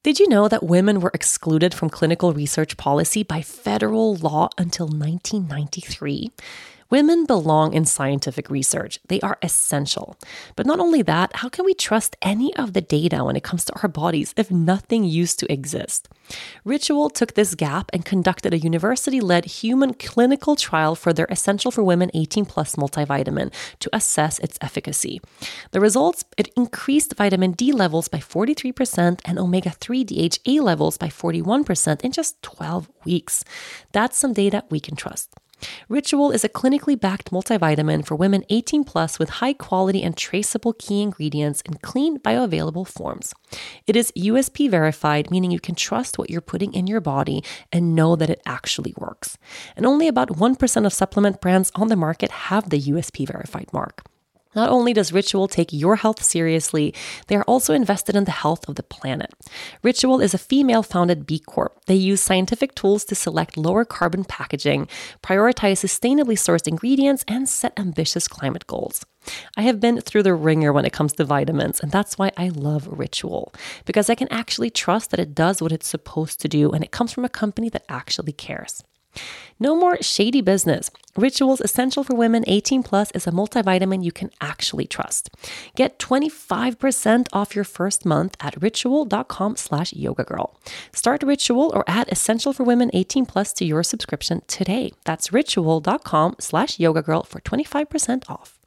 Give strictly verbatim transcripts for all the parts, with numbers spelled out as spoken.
Did you know that women were excluded from clinical research policy by federal law until nineteen ninety-three? Women belong in scientific research. They are essential. But not only that, how can we trust any of the data when it comes to our bodies if nothing used to exist? Ritual took this gap and conducted a university-led human clinical trial for their Essential for Women eighteen plus multivitamin to assess its efficacy. The results, it increased vitamin D levels by forty-three percent and omega three D H A levels by forty-one percent in just twelve weeks. That's some data we can trust. Ritual is a clinically backed multivitamin for women eighteen plus with high quality and traceable key ingredients in clean bioavailable forms. It is U S P verified, meaning you can trust what you're putting in your body and know that it actually works. And only about one percent of supplement brands on the market have the U S P verified mark. Not only does Ritual take your health seriously, they are also invested in the health of the planet. Ritual is a female-founded B Corp. They use scientific tools to select lower carbon packaging, prioritize sustainably sourced ingredients, and set ambitious climate goals. I have been through the ringer when it comes to vitamins, and that's why I love Ritual, because I can actually trust that it does what it's supposed to do, and it comes from a company that actually cares. No more shady business. Ritual's Essential for Women eighteen plus is a multivitamin you can actually trust. Get twenty-five percent off your first month at ritual.com slash yoga girl. Start Ritual or add Essential for Women eighteen plus to your subscription today. That's ritual.com slash yoga girl for twenty-five percent off.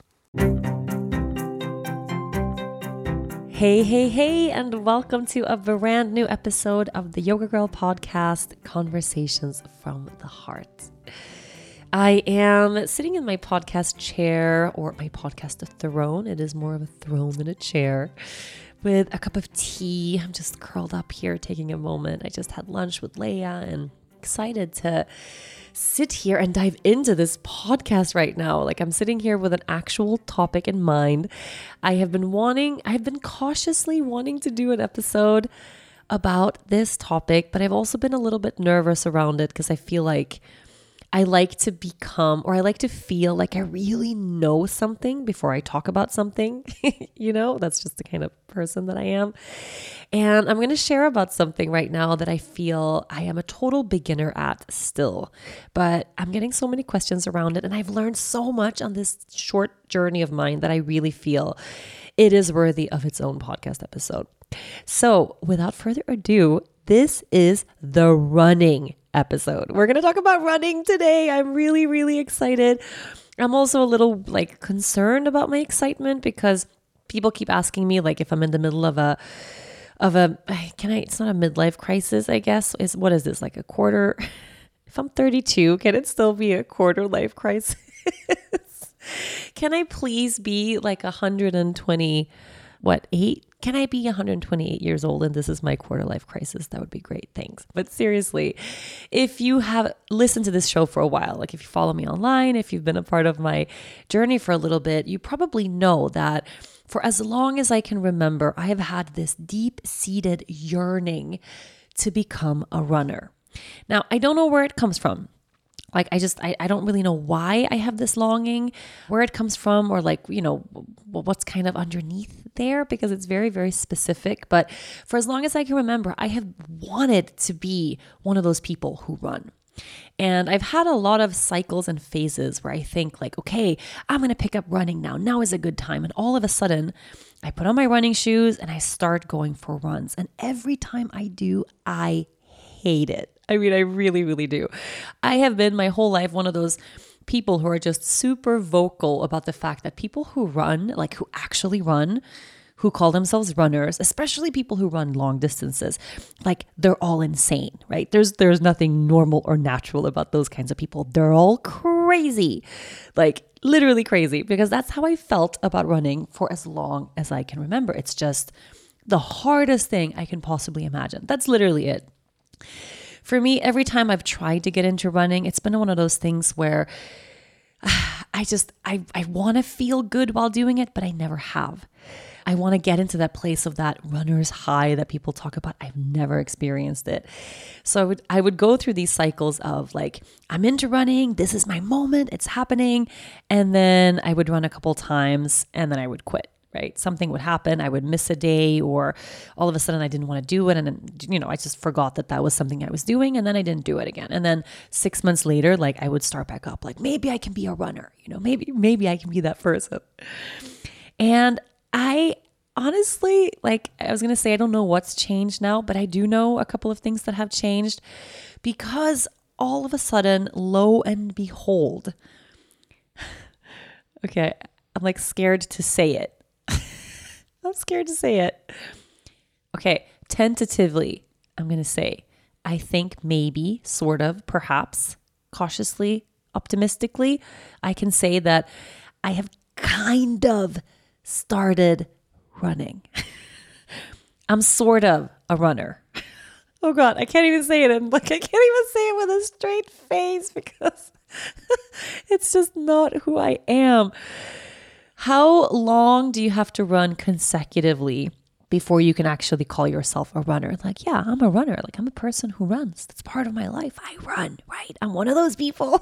Hey, hey, hey, and welcome to a brand new episode of the Yoga Girl podcast, Conversations from the Heart. I am sitting in my podcast chair, or my podcast throne. It is more of a throne than a chair, with a cup of tea. I'm just curled up here taking a moment. I just had lunch with Leia and excited to sit here and dive into this podcast right now. Like, I'm sitting here with an actual topic in mind. I have been wanting, I've been cautiously wanting to do an episode about this topic, but I've also been a little bit nervous around it because I feel like I like to become, or I like to feel like I really know something before I talk about something. You know, that's just the kind of person that I am. And I'm going to share about something right now that I feel I am a total beginner at still, but I'm getting so many questions around it. And I've learned so much on this short journey of mine that I really feel it is worthy of its own podcast episode. So without further ado, this is the running episode. We're going to talk about running today. I'm really, really excited. I'm also a little like concerned about my excitement because people keep asking me like if I'm in the middle of a of a can I it's not a midlife crisis, I guess. Is what is this, like a quarter? If I'm thirty-two, can it still be a quarter life crisis? Can I please be like one hundred twenty what, eight? Can I be one hundred twenty-eight years old and this is my quarter life crisis? That would be great. Thanks. But seriously, if you have listened to this show for a while, like if you follow me online, if you've been a part of my journey for a little bit, you probably know that for as long as I can remember, I have had this deep-seated yearning to become a runner. Now, I don't know where it comes from. Like, I just, I, I don't really know why I have this longing, where it comes from, or like, you know, what's kind of underneath there, because it's very, very specific. But for as long as I can remember, I have wanted to be one of those people who run. And I've had a lot of cycles and phases where I think like, okay, I'm going to pick up running now. Now is a good time. And all of a sudden, I put on my running shoes and I start going for runs. And every time I do, I hate it. I mean, I really, really do. I have been my whole life one of those people who are just super vocal about the fact that people who run, like who actually run, who call themselves runners, especially people who run long distances, like they're all insane, right? There's there's nothing normal or natural about those kinds of people. They're all crazy, like literally crazy, because that's how I felt about running for as long as I can remember. It's just the hardest thing I can possibly imagine. That's literally it. For me, every time I've tried to get into running, it's been one of those things where I just, I, I want to feel good while doing it, but I never have. I want to get into that place of that runner's high that people talk about. I've never experienced it. So I would, I would go through these cycles of like, I'm into running. This is my moment. It's happening. And then I would run a couple times and then I would quit. right? Something would happen. I would miss a day, or all of a sudden I didn't want to do it. And then, you know, I just forgot that that was something I was doing. And then I didn't do it again. And then six months later, like I would start back up, like maybe I can be a runner, you know, maybe, maybe I can be that person. And I honestly, like I was going to say, I don't know what's changed now, but I do know a couple of things that have changed, because all of a sudden, lo and behold, okay, I'm like scared to say it. I'm scared to say it. Okay, tentatively, I'm going to say, I think maybe, sort of, perhaps, cautiously, optimistically, I can say that I have kind of started running. I'm sort of a runner. Oh God, I can't even say it. I'm like, I can't even say it with a straight face because it's just not who I am. How long do you have to run consecutively before you can actually call yourself a runner? Like, yeah, I'm a runner. Like, I'm a person who runs. That's part of my life. I run, right? I'm one of those people.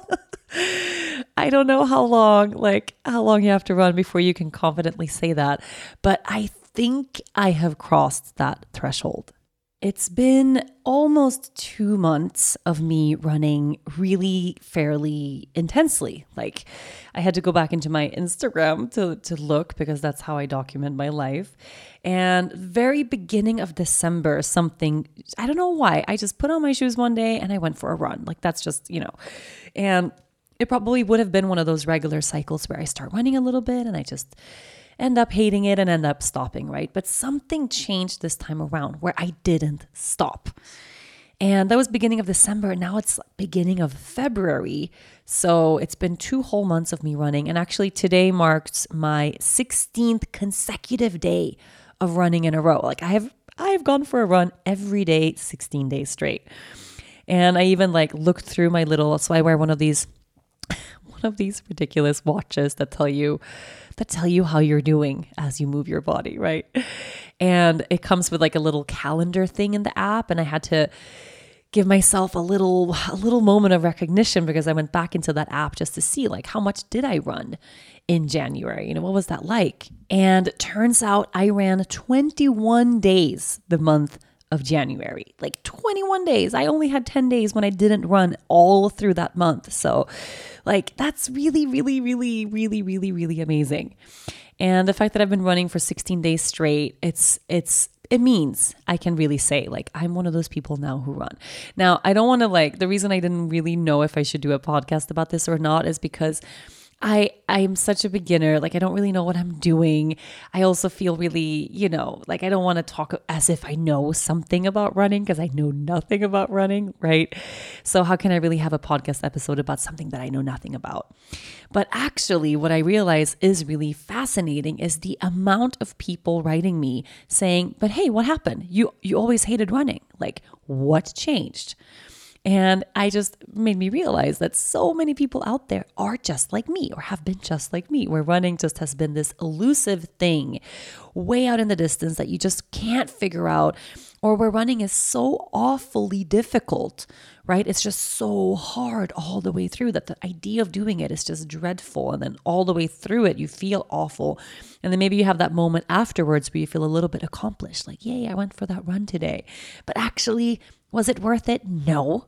I don't know how long, like how long you have to run before you can confidently say that. But I think I have crossed that threshold. It's been almost two months of me running really fairly intensely. Like I had to go back into my Instagram to, to look, because that's how I document my life. And very beginning of December, something, I don't know why, I just put on my shoes one day and I went for a run. Like that's just, you know, and it probably would have been one of those regular cycles where I start running a little bit and I just end up hating it and end up stopping, right? But something changed this time around where I didn't stop. And that was beginning of December. Now it's beginning of February. So it's been two whole months of me running. And actually today marks my sixteenth consecutive day of running in a row. Like I have, I have gone for a run every day, sixteen days straight. And I even like looked through my little, so I wear one of these, one of these ridiculous watches that tell you that tell you how you're doing as you move your body, right? And it comes with like a little calendar thing in the app. And I had to give myself a little, a little moment of recognition, because I went back into that app just to see like, how much did I run in January? You know, what was that like? And it turns out I ran twenty-one days the month of January, like twenty-one days. I only had ten days when I didn't run all through that month. So like, that's really, really, really, really, really, really amazing. And the fact that I've been running for sixteen days straight, it's, it's, it means I can really say like, I'm one of those people now who run. Now, I don't want to like, the reason I didn't really know if I should do a podcast about this or not is because I, I'm such a beginner. Like, I don't really know what I'm doing. I also feel really, you know, like I don't want to talk as if I know something about running, because I know nothing about running, right? So how can I really have a podcast episode about something that I know nothing about? But actually, what I realize is really fascinating is the amount of people writing me saying, but hey, what happened? You, you always hated running. Like, what changed? And I just made me realize that so many people out there are just like me, or have been just like me, where running just has been this elusive thing way out in the distance that you just can't figure out, or where running is so awfully difficult, right? It's just so hard all the way through that the idea of doing it is just dreadful. And then all the way through it, you feel awful. And then maybe you have that moment afterwards where you feel a little bit accomplished, like, yay, I went for that run today. But actually, was it worth it? No.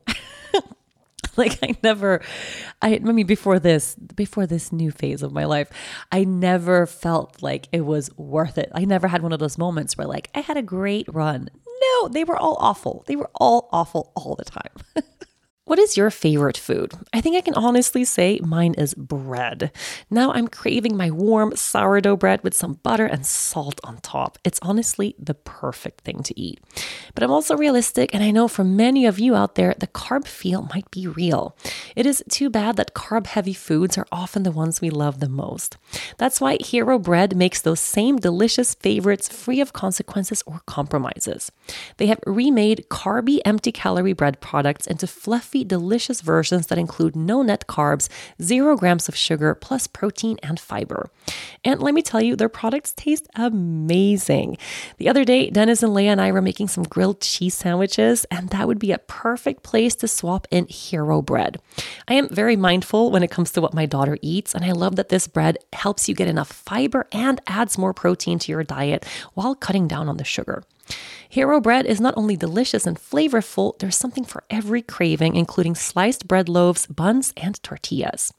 Like I never, I, I mean, before this, before this new phase of my life, I never felt like it was worth it. I never had one of those moments where like, I had a great run. No, they were all awful. They were all awful all the time. What is your favorite food? I think I can honestly say mine is bread. Now I'm craving my warm sourdough bread with some butter and salt on top. It's honestly the perfect thing to eat. But I'm also realistic, and I know for many of you out there, the carb feel might be real. It is too bad that carb-heavy foods are often the ones we love the most. That's why Hero Bread makes those same delicious favorites free of consequences or compromises. They have remade carby, empty-calorie bread products into fluffy, delicious versions that include no net carbs, zero grams of sugar, plus protein and fiber. And let me tell you, their products taste amazing. The other day, Dennis and Leia and I were making some great grilled cheese sandwiches, and that would be a perfect place to swap in Hero bread. I am very mindful when it comes to what my daughter eats, and I love that this bread helps you get enough fiber and adds more protein to your diet while cutting down on the sugar. Hero bread is not only delicious and flavorful, there's something for every craving, including sliced bread loaves, buns, and tortillas.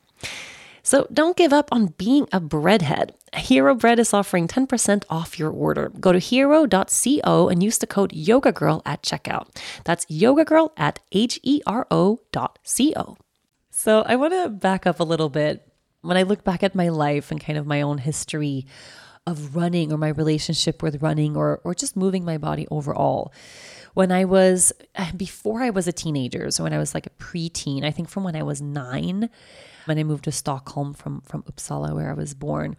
So don't give up on being a breadhead. Hero Bread is offering ten percent off your order. Go to hero dot co and use the code YogaGirl at checkout. That's YogaGirl at H E R O dot C O. So I want to back up a little bit. When I look back at my life and kind of my own history of running or my relationship with running or or just moving my body overall. When I was, before I was a teenager, so when I was like a preteen, I think from when I was nine, when I moved to Stockholm from, from Uppsala, where I was born,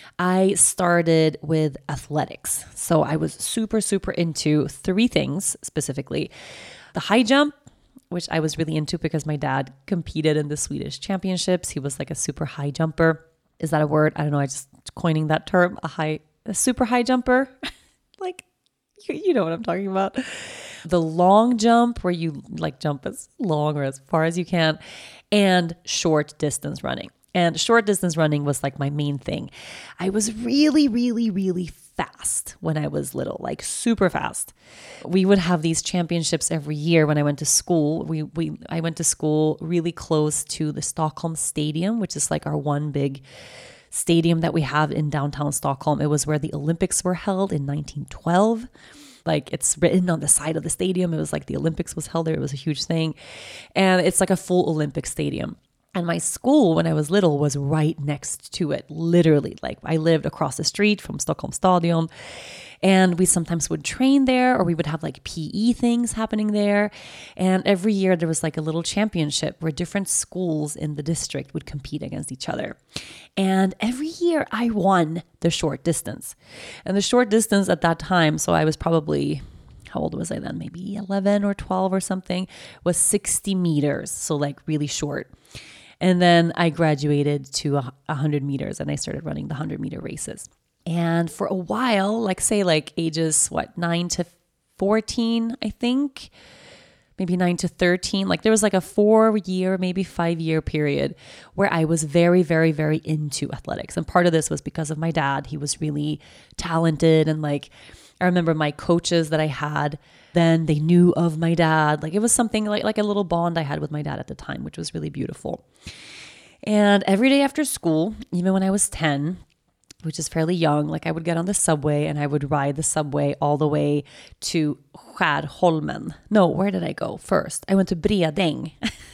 I started with athletics. So I was super, super into three things specifically. The high jump, which I was really into because my dad competed in the Swedish championships. He was like a super high jumper. Is that a word? I don't know. I just coining that term, a high, a super high jumper. Like, you, you know what I'm talking about. The long jump where you like jump as long or as far as you can, and short distance running. And short distance running was like my main thing. I was really, really, really fast when I was little, like super fast. We would have these championships every year when I went to school. We we I went to school really close to the Stockholm Stadium, which is like our one big stadium that we have in downtown Stockholm. It was where the Olympics were held in nineteen twelve. Like it's written on the side of the stadium. It was like the Olympics was held there. It was a huge thing. And it's like a full Olympic stadium. And my school, when I was little, was right next to it, literally. Like I lived across the street from Stockholm Stadion. And we sometimes would train there, or we would have like P E things happening there. And every year there was like a little championship where different schools in the district would compete against each other. And every year I won the short distance. And the short distance at that time, so I was probably, how old was I then? Maybe eleven or twelve or something, was sixty meters. So like really short. And then I graduated to one hundred meters and I started running the one hundred meter races. And for a while, like say like ages, what, nine to fourteen, I think, maybe nine to thirteen, like there was like a four year, maybe five year period where I was very, very, very into athletics. And part of this was because of my dad. He was really talented. And like, I remember my coaches that I had then, they knew of my dad. Like it was something like, like a little bond I had with my dad at the time, which was really beautiful. And every day after school, even when I was ten, which is fairly young, like I would get on the subway and I would ride the subway all the way to Skärholmen. No, where did I go first? I went to Bredäng.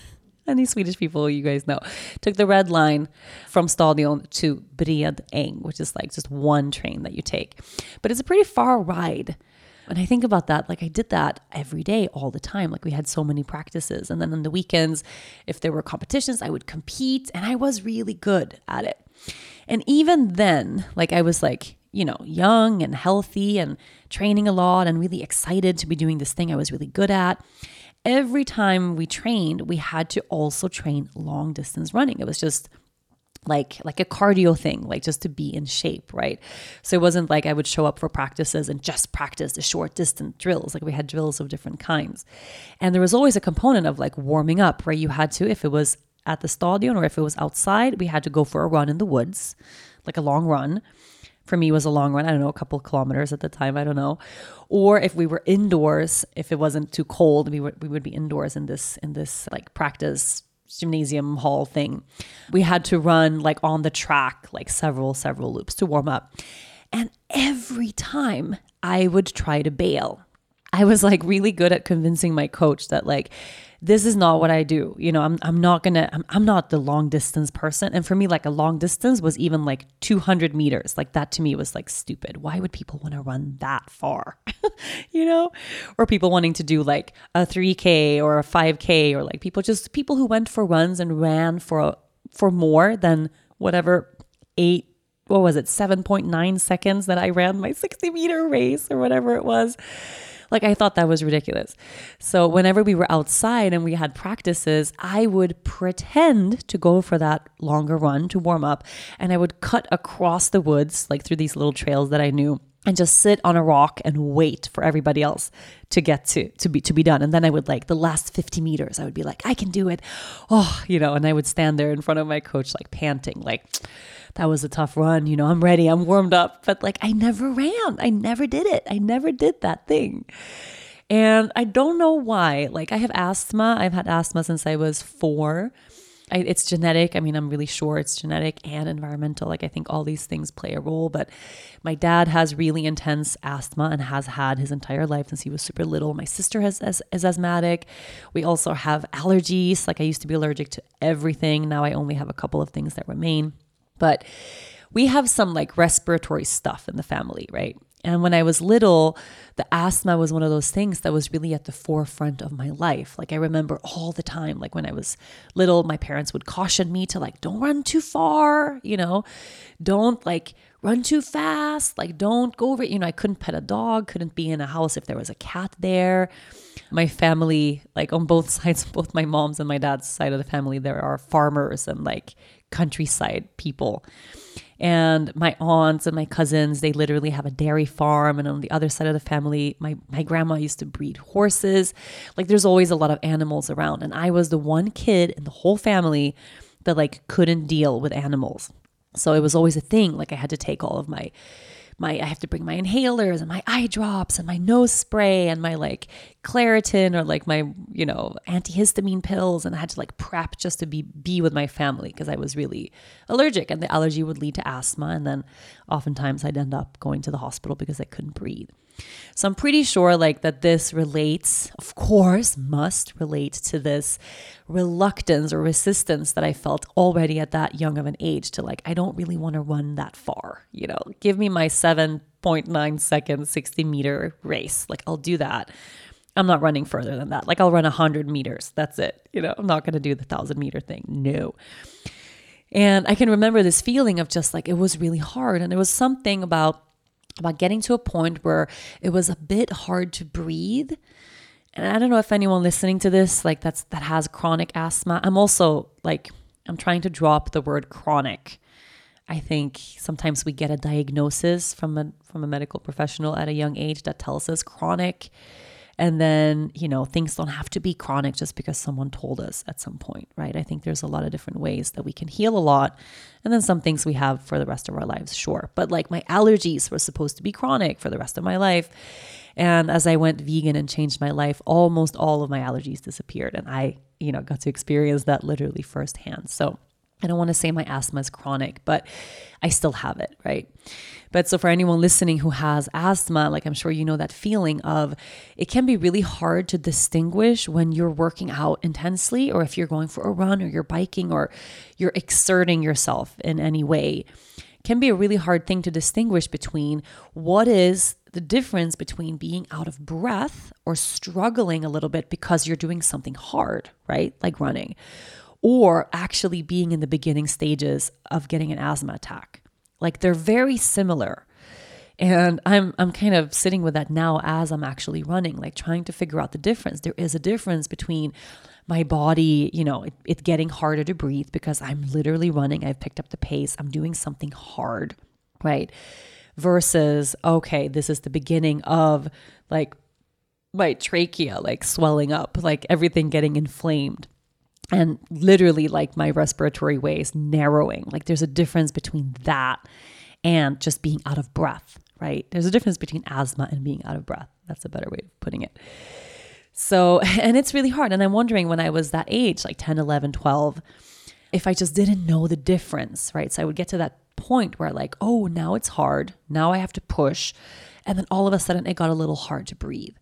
Any Swedish people, you guys know. Took the red line from Stadion to Bredäng, which is like just one train that you take. But it's a pretty far ride. And I think about that, like I did that every day, all the time. Like we had so many practices. And then on the weekends, if there were competitions, I would compete and I was really good at it. And even then, like I was like, you know, young and healthy and training a lot and really excited to be doing this thing I was really good at. Every time we trained, we had to also train long distance running. It was just like like a cardio thing, like just to be in shape, right? So it wasn't like I would show up for practices and just practice the short distance drills. Like we had drills of different kinds. And there was always a component of like warming up where you had to, if it was at the stadium or if it was outside, we had to go for a run in the woods, like a long run. For me, it was a long run. I don't know, a couple of kilometers at the time. I don't know. Or if we were indoors, if it wasn't too cold, we would we would be indoors in this in this like practice gymnasium hall thing. We had to run like on the track, like several several loops to warm up. And every time I would try to bail. I was like really good at convincing my coach that like, this is not what I do. You know, I'm I'm not gonna, I'm, I'm not the long distance person. And for me, like a long distance was even like two hundred meters. Like that to me was like stupid. Why would people want to run that far? You know, or people wanting to do like a three K or a five K or like people just people who went for runs and ran for, for more than whatever eight, what was it? seven point nine seconds that I ran my sixty meter race or whatever it was. Like I thought that was ridiculous. So whenever we were outside and we had practices, I would pretend to go for that longer run to warm up. And I would cut across the woods, like through these little trails that I knew. and just sit on a rock and wait for everybody else to get to, to be, to be done. And then I would like the last fifty meters, I would be like, I can do it. Oh, you know, and I would stand there in front of my coach, like panting, like that was a tough run. You know, I'm ready. I'm warmed up, but like, I never ran. I never did it. I never did that thing. And I don't know why. Like I have asthma. I've had asthma since I was four. I, it's genetic. I mean, I'm really sure it's genetic and environmental. Like I think all these things play a role, but my dad has really intense asthma and has had his entire life since he was super little. My sister has, is, is asthmatic. We also have allergies. Like I used to be allergic to everything. Now I only have a couple of things that remain, but we have some like respiratory stuff in the family, right? And when I was little, the asthma was one of those things that was really at the forefront of my life. Like I remember all the time, like when I was little, my parents would caution me to like, don't run too far, you know, don't like run too fast, like don't go over it. You know, I couldn't pet a dog, couldn't be in a house if there was a cat there. My family, like on both sides, both my mom's and my dad's side of the family, there are farmers and like countryside people. And my aunts and my cousins, they literally have a dairy farm. And on the other side of the family, my, my grandma used to breed horses. Like there's always a lot of animals around. And I was the one kid in the whole family that like couldn't deal with animals. So it was always a thing. Like I had to take all of my, my, I have to bring my inhalers and my eye drops and my nose spray and my like Claritin or like my, you know, antihistamine pills. And I had to like prep just to be, be with my family because I was really allergic, and the allergy would lead to asthma. And then oftentimes I'd end up going to the hospital because I couldn't breathe. So I'm pretty sure like that this relates, of course, must relate to this reluctance or resistance that I felt already at that young of an age to like, I don't really want to run that far, you know, give me my seven point nine second, sixty meter race. Like I'll do that. I'm not running further than that. Like I'll run a hundred meters. That's it. You know, I'm not going to do the thousand meter thing. No. And I can remember this feeling of just like, it was really hard. And it was something about about getting to a point where it was a bit hard to breathe. And I don't know if anyone listening to this, like that's, that has chronic asthma. I'm also like, I'm trying to drop the word chronic. I think sometimes we get a diagnosis from a, from a medical professional at a young age that tells us chronic. And then, you know, things don't have to be chronic just because someone told us at some point, right? I think there's a lot of different ways that we can heal a lot. And then some things we have for the rest of our lives, sure. But like my allergies were supposed to be chronic for the rest of my life. And as I went vegan and changed my life, almost all of my allergies disappeared. And I, you know, got to experience that literally firsthand. So I don't want to say my asthma is chronic, but I still have it, right? But so for anyone listening who has asthma, like I'm sure you know that feeling of it can be really hard to distinguish when you're working out intensely or if you're going for a run or you're biking or you're exerting yourself in any way. It can be a really hard thing to distinguish between what is the difference between being out of breath or struggling a little bit because you're doing something hard, right? Like running, or actually being in the beginning stages of getting an asthma attack. Like they're very similar. And I'm I'm kind of sitting with that now as I'm actually running, like trying to figure out the difference. There is a difference between my body, you know, it, it getting harder to breathe because I'm literally running. I've picked up the pace. I'm doing something hard, right? Versus, okay, this is the beginning of like my trachea, like swelling up, like everything getting inflamed. And literally like my respiratory ways narrowing. Like there's a difference between that and just being out of breath, right? There's a difference between asthma and being out of breath. That's a better way of putting it. So, and it's really hard. And I'm wondering when I was that age, like ten, eleven, twelve, if I just didn't know the difference, right? So I would get to that point where like, oh, now it's hard. Now I have to push. And then all of a sudden it got a little hard to breathe.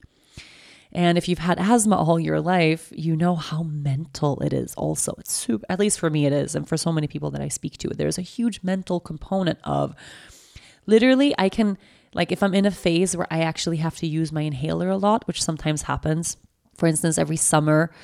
And if you've had asthma all your life, you know how mental it is also. It's super, at least for me it is. And for so many people that I speak to, there's a huge mental component of literally I can, like if I'm in a phase where I actually have to use my inhaler a lot, which sometimes happens. For instance, every summer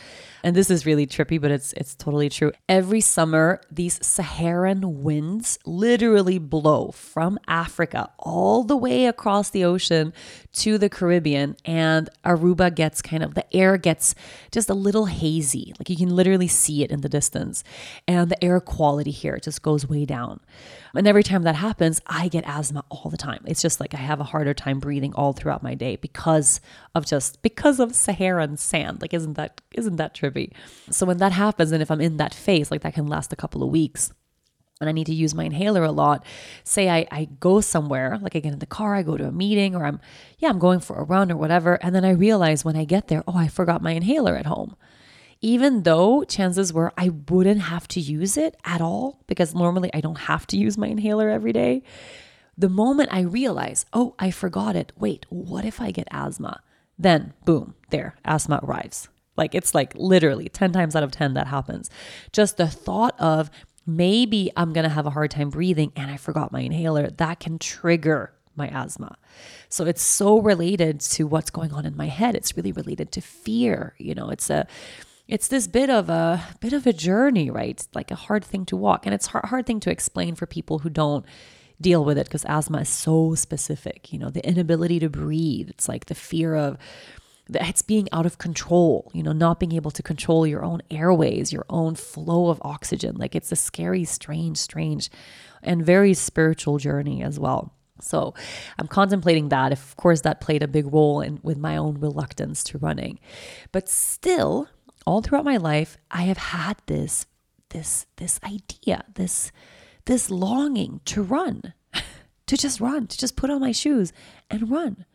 And this is really trippy, but it's it's totally true. Every summer, these Saharan winds literally blow from Africa all the way across the ocean to the Caribbean, and Aruba gets kind of, the air gets just a little hazy. Like you can literally see it in the distance. And the air quality here just goes way down. And every time that happens, I get asthma all the time. It's just like I have a harder time breathing all throughout my day because of just, because of Saharan sand. Like, isn't that, isn't that trippy? So when that happens, and if I'm in that phase, like that can last a couple of weeks, and I need to use my inhaler a lot, say I, I go somewhere, like I get in the car, I go to a meeting, or I'm, yeah, I'm going for a run or whatever. And then I realize when I get there, oh, I forgot my inhaler at home. Even though chances were I wouldn't have to use it at all, because normally I don't have to use my inhaler every day. The moment I realize, oh, I forgot it. Wait, what if I get asthma? Then boom, there, asthma arrives. Like it's like literally ten times out of ten that happens. Just the thought of maybe I'm going to have a hard time breathing and I forgot my inhaler, that can trigger my asthma. So it's so related to what's going on in my head. It's really related to fear. You know, it's a It's this bit of a bit of a journey, right? It's like a hard thing to walk. And it's a hard, hard thing to explain for people who don't deal with it, because asthma is so specific. You know, the inability to breathe. It's like the fear of that it's being out of control, you know, not being able to control your own airways, your own flow of oxygen. Like it's a scary, strange, strange, and very spiritual journey as well. So I'm contemplating that. Of course, that played a big role in with my own reluctance to running. But still, all throughout my life, I have had this, this, this idea, this, this longing to run, to just run, to just put on my shoes and run.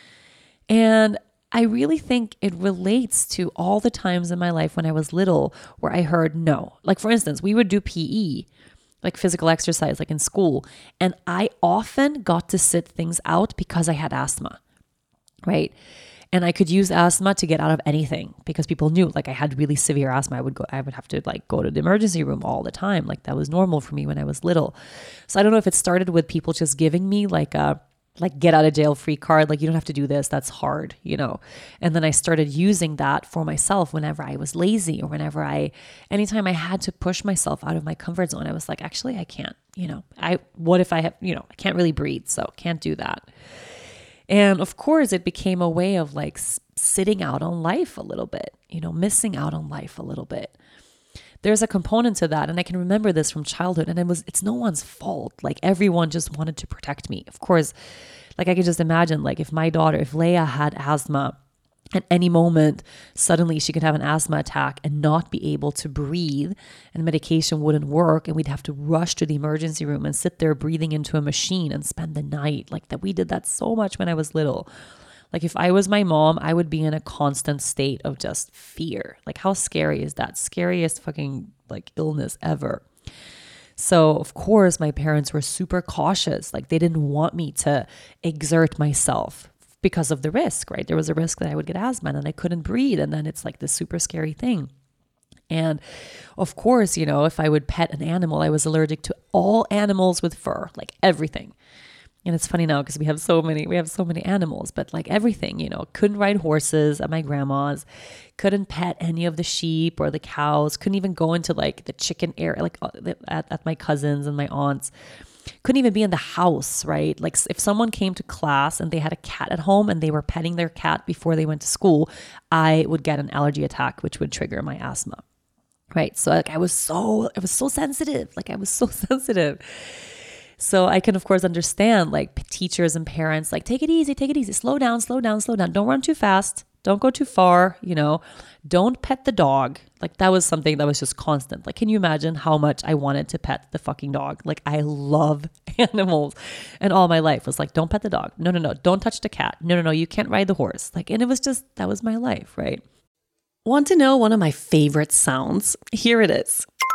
And I really think it relates to all the times in my life when I was little where I heard no. Like for instance, we would do P E, like physical exercise, like in school. And I often got to sit things out because I had asthma, right? And I could use asthma to get out of anything because people knew like I had really severe asthma. I would go, I would have to like go to the emergency room all the time. Like that was normal for me when I was little. So I don't know if it started with people just giving me like a, like get out of jail free card. Like you don't have to do this. That's hard, you know? And then I started using that for myself whenever I was lazy or whenever I, anytime I had to push myself out of my comfort zone, I was like, actually, I can't, you know, I, what if I have, you know, I can't really breathe. So can't do that. And of course, it became a way of like sitting out on life a little bit, you know, missing out on life a little bit. There's a component to that. And I can remember this from childhood, and it was, it's no one's fault. Like everyone just wanted to protect me. Of course, like I could just imagine, like if my daughter, if Leia had asthma, at any moment, suddenly she could have an asthma attack and not be able to breathe, and medication wouldn't work, and we'd have to rush to the emergency room and sit there breathing into a machine and spend the night. Like that, we did that so much when I was little. Like if I was my mom, I would be in a constant state of just fear. Like how scary is that? Scariest fucking like illness ever. So of course my parents were super cautious. Like they didn't want me to exert myself because of the risk, right? There was a risk that I would get asthma and then I couldn't breathe. And then it's like this super scary thing. And of course, you know, if I would pet an animal, I was allergic to all animals with fur, like everything. And it's funny now because we have so many, we have so many animals, but like everything, you know, couldn't ride horses at my grandma's, couldn't pet any of the sheep or the cows, couldn't even go into like the chicken area, like at, at my cousins and my aunts. Couldn't even be in the house, right? Like if someone came to class and they had a cat at home and they were petting their cat before they went to school, I would get an allergy attack, which would trigger my asthma, right? So like I was so, I was so sensitive. Like I was so sensitive. So I can, of course, understand like teachers and parents, like, take it easy, take it easy, slow down, slow down, slow down. Don't run too fast. Don't go too far, you know, don't pet the dog. Like that was something that was just constant. Like, can you imagine how much I wanted to pet the fucking dog? Like I love animals, and all my life was like, don't pet the dog. No, no, no. Don't touch the cat. No, no, no. You can't ride the horse. Like, and it was just, that was my life, right? Want to know one of my favorite sounds? Here it is.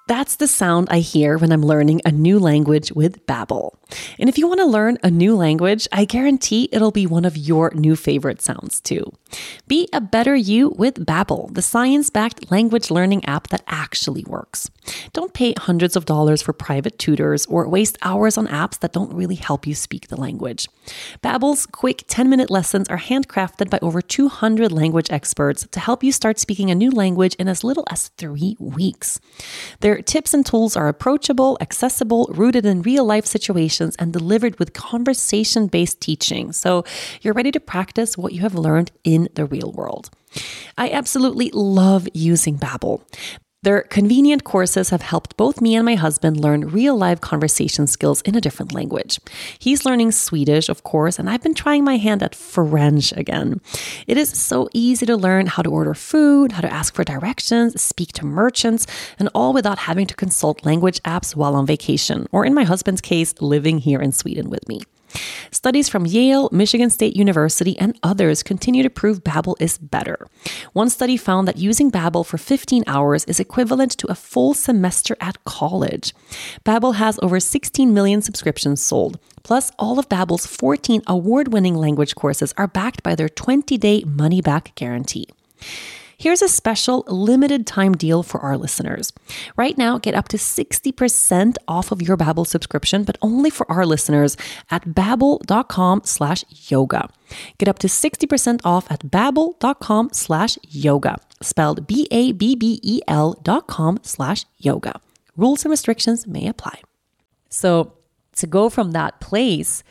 That's the sound I hear when I'm learning a new language with Babbel. And if you want to learn a new language, I guarantee it'll be one of your new favorite sounds too. Be a better you with Babbel, the science-backed language learning app that actually works. Don't pay hundreds of dollars for private tutors or waste hours on apps that don't really help you speak the language. Babbel's quick ten-minute lessons are handcrafted by over two hundred language experts to help you start speaking a new language in as little as three weeks. Their tips and tools are approachable, accessible, rooted in real-life situations, and delivered with conversation-based teaching. So you're ready to practice what you have learned in the real world. I absolutely love using Babbel. Their convenient courses have helped both me and my husband learn real-life conversation skills in a different language. He's learning Swedish, of course, and I've been trying my hand at French again. It is so easy to learn how to order food, how to ask for directions, speak to merchants, and all without having to consult language apps while on vacation, or in my husband's case, living here in Sweden with me. Studies from Yale, Michigan State University, and others continue to prove Babbel is better. One study found that using Babbel for fifteen hours is equivalent to a full semester at college. Babbel has over sixteen million subscriptions sold. Plus, all of Babbel's fourteen award-winning language courses are backed by their twenty-day money-back guarantee. Here's a special limited time deal for our listeners. Right now, get up to sixty percent off of your Babbel subscription, but only for our listeners at babbel.com slash yoga. Get up to sixty percent off at babbel.com slash yoga, spelled B-A-B-B-E-L dot com slash yoga. Rules and restrictions may apply. So to go from that place,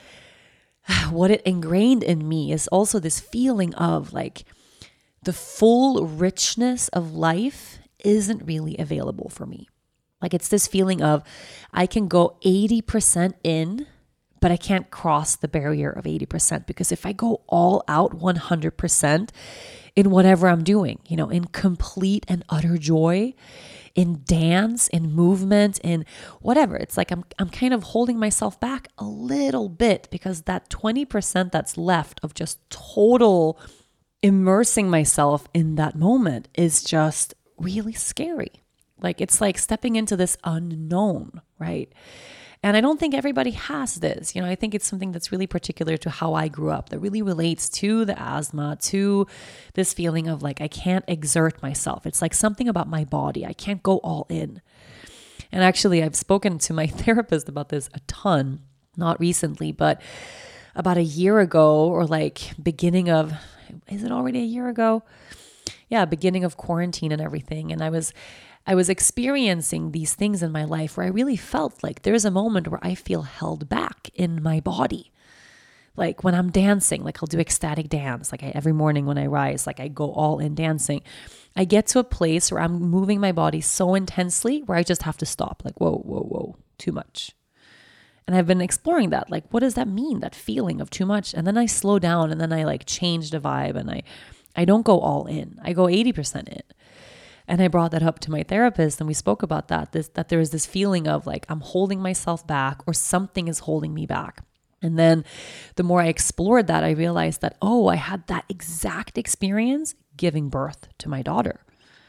what it ingrained in me is also this feeling of like, the full richness of life isn't really available for me. Like it's this feeling of I can go eighty percent in, but I can't cross the barrier of eighty percent because if I go all out one hundred percent in whatever I'm doing, you know, in complete and utter joy, in dance, in movement, in whatever, it's like I'm I'm kind of holding myself back a little bit because that twenty percent that's left of just total immersing myself in that moment is just really scary. Like it's like stepping into this unknown, right? And I don't think everybody has this. You know, I think it's something that's really particular to how I grew up that really relates to the asthma, to this feeling of like, I can't exert myself. It's like something about my body. I can't go all in. And actually, I've spoken to my therapist about this a ton, not recently, but about a year ago or like beginning of, is it already a year ago? Yeah, beginning of quarantine and everything. And I was I was experiencing these things in my life where I really felt like there's a moment where I feel held back in my body. Like when I'm dancing, like I'll do ecstatic dance. Like I, every morning when I rise, like I go all in dancing. I get to a place where I'm moving my body so intensely where I just have to stop. Like, whoa, whoa, whoa, too much. And I've been exploring that. Like, what does that mean? That feeling of too much. And then I slow down and then I like change the vibe and I, I don't go all in. I go eighty percent in. And I brought that up to my therapist and we spoke about that, this, that there is this feeling of like, I'm holding myself back or something is holding me back. And then the more I explored that, I realized that, oh, I had that exact experience giving birth to my daughter.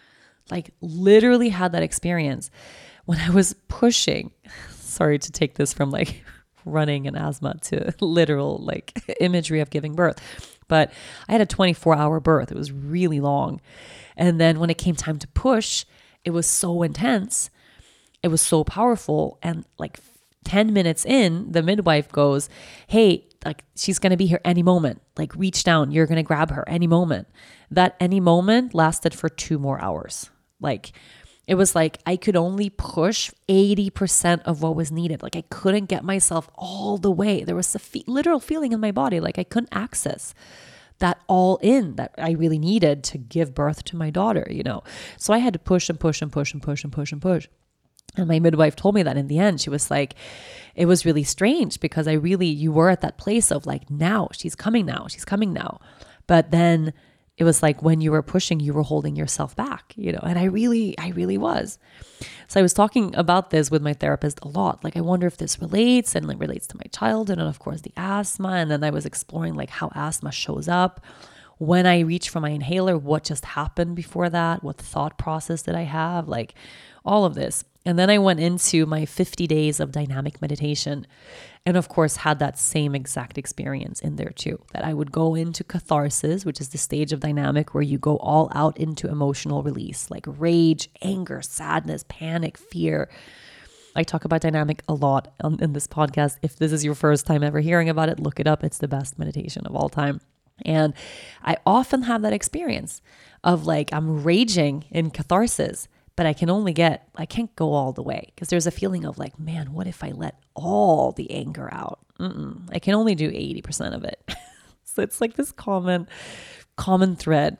Like literally had that experience when I was pushing. Sorry to take this from like running and asthma to literal like imagery of giving birth. But I had a twenty-four hour birth. It was really long. And then when it came time to push, it was so intense. It was so powerful. And like ten minutes in, the midwife goes, hey, like she's going to be here any moment. Like reach down. You're going to grab her any moment. That any moment lasted for two more hours. Like it was like I could only push eighty percent of what was needed. Like I couldn't get myself all the way. There was a fe- literal feeling in my body like I couldn't access that all in that I really needed to give birth to my daughter, you know. So I had to push and push and push and push and push and push. And my midwife told me that in the end, she was like, it was really strange because I really, you were at that place of like, now she's coming now, she's coming now. But then it was like when you were pushing, you were holding yourself back, you know, and I really, I really was. So I was talking about this with my therapist a lot. Like, I wonder if this relates and like relates to my childhood and of course the asthma. And then I was exploring like how asthma shows up, when I reach for my inhaler, what just happened before that? What thought process did I have? Like all of this. And then I went into my fifty days of dynamic meditation. And of course, had that same exact experience in there too, that I would go into catharsis, which is the stage of dynamic where you go all out into emotional release, like rage, anger, sadness, panic, fear. I talk about dynamic a lot on, in this podcast. If this is your first time ever hearing about it, look it up. It's the best meditation of all time. And I often have that experience of like, I'm raging in catharsis, but I can only get, I can't go all the way because there's a feeling of like, man, what if I let all the anger out? Mm-mm. I can only do eighty percent of it. So it's like this common, common thread.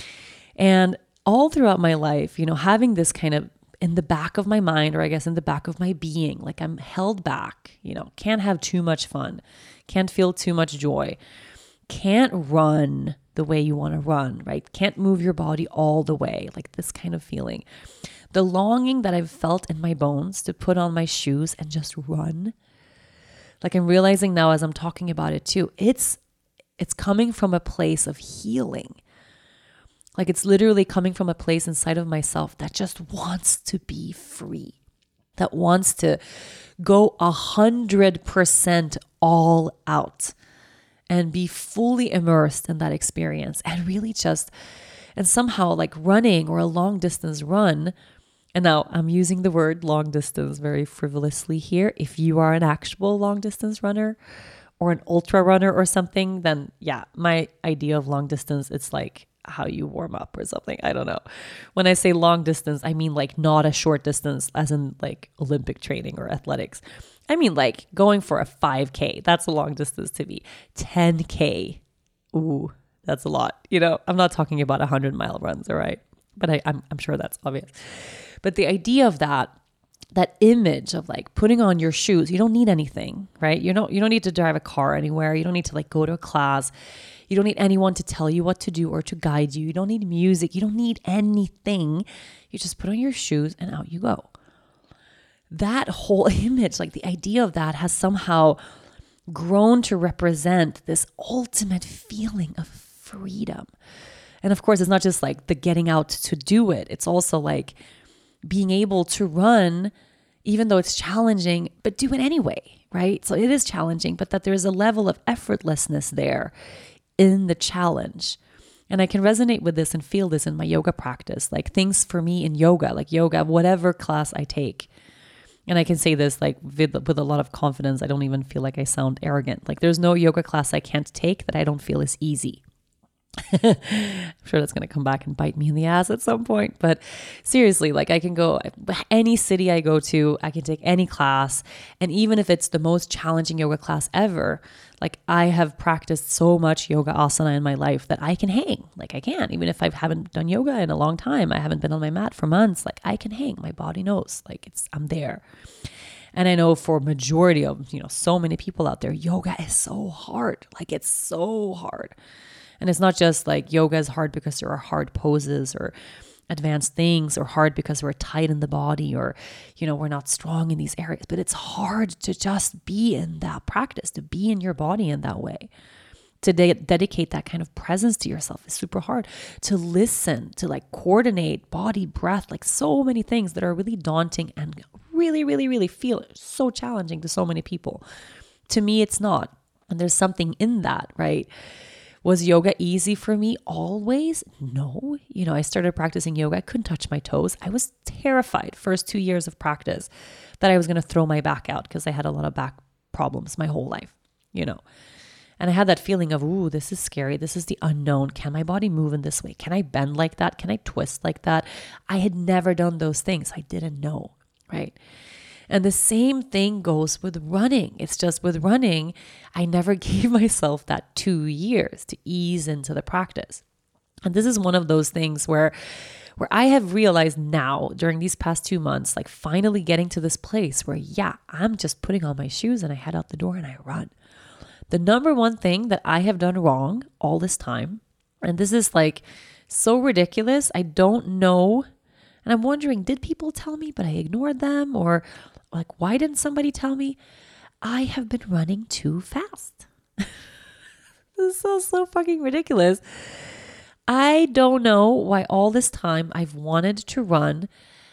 And all throughout my life, you know, having this kind of in the back of my mind, or I guess in the back of my being, like I'm held back, you know, can't have too much fun, can't feel too much joy, can't run the way you want to run, right? Can't move your body all the way, like this kind of feeling. The longing that I've felt in my bones to put on my shoes and just run. Like I'm realizing now as I'm talking about it too, it's it's coming from a place of healing. Like it's literally coming from a place inside of myself that just wants to be free, that wants to go a hundred percent all out and be fully immersed in that experience and really just, and somehow like running or a long distance run. And now I'm using the word long distance very frivolously here. If you are an actual long distance runner or an ultra runner or something, then yeah, my idea of long distance, it's like how you warm up or something. I don't know. When I say long distance, I mean like not a short distance as in like Olympic training or athletics. I mean like going for a five K. That's a long distance to me. ten K. Ooh, that's a lot. You know, I'm not talking about one hundred mile runs, all right? But I, I'm, I'm sure that's obvious. But the idea of that, that image of like putting on your shoes, you don't need anything, right? You don't, you don't need to drive a car anywhere. You don't need to like go to a class. You don't need anyone to tell you what to do or to guide you. You don't need music. You don't need anything. You just put on your shoes and out you go. That whole image, like the idea of that has somehow grown to represent this ultimate feeling of freedom. And of course, it's not just like the getting out to do it. It's also like being able to run, even though it's challenging, but do it anyway, right? So it is challenging, but that there's a level of effortlessness there in the challenge. And I can resonate with this and feel this in my yoga practice, like things for me in yoga, like yoga, whatever class I take. And I can say this like with, with a lot of confidence. I don't even feel like I sound arrogant. Like there's no yoga class I can't take that I don't feel is easy. I'm sure that's going to come back and bite me in the ass at some point. But seriously, like I can go any city I go to, I can take any class. And even if it's the most challenging yoga class ever, like I have practiced so much yoga asana in my life that I can hang. Like I can, even if I haven't done yoga in a long time, I haven't been on my mat for months, like I can hang. My body knows, like it's, I'm there. And I know for majority of, you know, so many people out there, yoga is so hard. Like it's so hard. And it's not just like yoga is hard because there are hard poses or advanced things, or hard because we're tight in the body, or, you know, we're not strong in these areas, but it's hard to just be in that practice, to be in your body in that way. To de- dedicate that kind of presence to yourself is super hard. To listen, to like coordinate body, breath, like so many things that are really daunting and really, really, really feel so challenging to so many people. To me, it's not. And there's something in that, right? Was yoga easy for me always? No. You know, I started practicing yoga. I couldn't touch my toes. I was terrified first two years of practice that I was going to throw my back out because I had a lot of back problems my whole life, you know. And I had that feeling of, ooh, this is scary. This is the unknown. Can my body move in this way? Can I bend like that? Can I twist like that? I had never done those things. I didn't know, right? And the same thing goes with running. It's just with running, I never gave myself that two years to ease into the practice. And this is one of those things where, where I have realized now during these past two months, like finally getting to this place where, yeah, I'm just putting on my shoes and I head out the door and I run. The number one thing that I have done wrong all this time, and this is like so ridiculous, I don't know. And I'm wondering, did people tell me, but I ignored them? Or like, why didn't somebody tell me? I have been running too fast. This is so, so fucking ridiculous. I don't know why all this time I've wanted to run,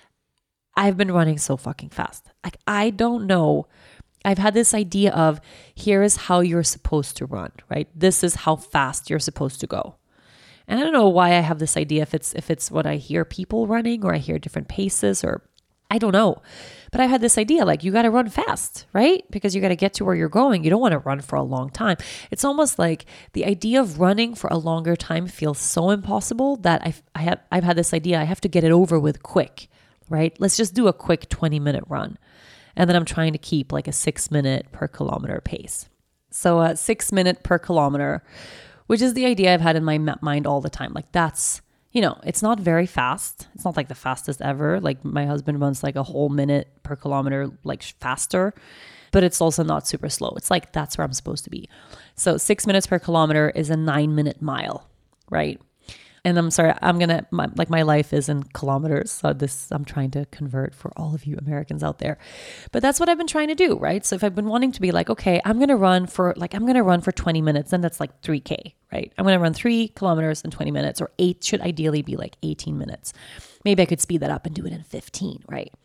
I've been running so fucking fast. Like, I don't know. I've had this idea of here is how you're supposed to run, right? This is how fast you're supposed to go. And I don't know why I have this idea, if it's if it's what I hear people running or I hear different paces, or I don't know. But I had this idea, like, you got to run fast, right? Because you got to get to where you're going. You don't want to run for a long time. It's almost like the idea of running for a longer time feels so impossible that I've, I have, I've had this idea, I have to get it over with quick, right? Let's just do a quick twenty minute run. And then I'm trying to keep like a six minute per kilometer pace. So a six minute per kilometer, which is the idea I've had in my mind all the time. Like, that's, you know, it's not very fast. It's not like the fastest ever. Like, my husband runs like a whole minute per kilometer, like faster, but it's also not super slow. It's like, that's where I'm supposed to be. So six minutes per kilometer is a nine minute mile, right? And I'm sorry, I'm going to, like, my life is in kilometers. So this, I'm trying to convert for all of you Americans out there. But that's what I've been trying to do, right? So if I've been wanting to be like, okay, I'm going to run for, like, I'm going to run for twenty minutes, then that's like three K, right? I'm going to run three kilometers in twenty minutes, or eight should ideally be like eighteen minutes. Maybe I could speed that up and do it in fifteen, right?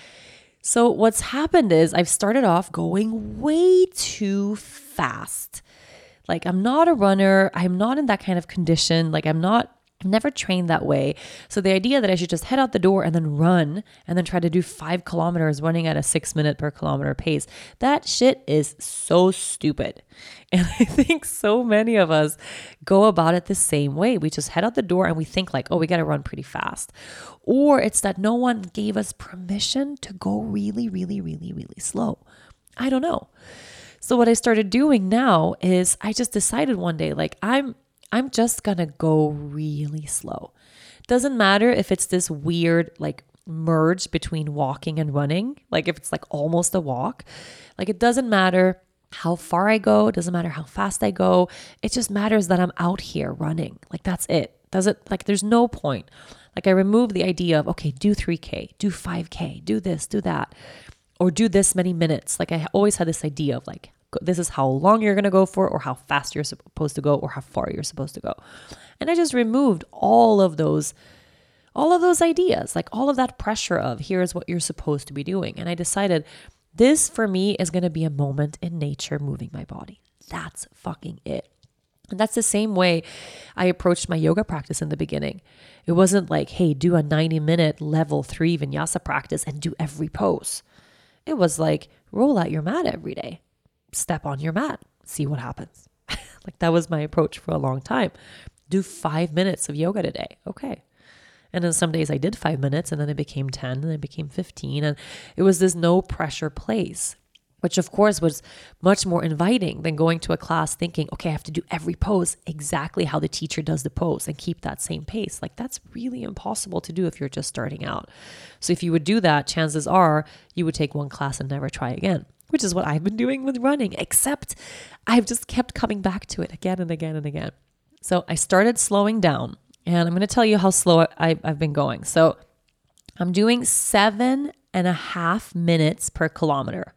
So what's happened is I've started off going way too fast. Like, I'm not a runner. I'm not in that kind of condition. Like, I'm not I've never trained that way. So the idea that I should just head out the door and then run and then try to do five kilometers running at a six minute per kilometer pace, that shit is so stupid. And I think so many of us go about it the same way. We just head out the door and we think like, oh, we got to run pretty fast. Or it's that no one gave us permission to go really, really, really, really slow. I don't know. So what I started doing now is I just decided one day, like, I'm I'm just gonna go really slow. Doesn't matter if it's this weird like merge between walking and running, like if it's like almost a walk. Like, it doesn't matter how far I go, it doesn't matter how fast I go. It just matters that I'm out here running. Like, that's it. Does it, like, there's no point. Like, I remove the idea of, okay, do three K, do five K, do this, do that, or do this many minutes. Like, I always had this idea of like, this is how long you're going to go for, or how fast you're supposed to go, or how far you're supposed to go. And I just removed all of those, all of those ideas, like all of that pressure of here's what you're supposed to be doing. And I decided this for me is going to be a moment in nature moving my body. That's fucking it. And that's the same way I approached my yoga practice in the beginning. It wasn't like, hey, do a ninety minute level three vinyasa practice and do every pose. It was like, roll out your mat every day. Step on your mat, see what happens. Like, that was my approach for a long time. Do five minutes of yoga today. Okay. And then some days I did five minutes and then it became ten and then it became fifteen. And it was this no pressure place, which of course was much more inviting than going to a class thinking, okay, I have to do every pose exactly how the teacher does the pose and keep that same pace. Like, that's really impossible to do if you're just starting out. So if you would do that, chances are you would take one class and never try again, which is what I've been doing with running, except I've just kept coming back to it again and again and again. So I started slowing down, and I'm going to tell you how slow I, I've been going. So I'm doing seven and a half minutes per kilometer.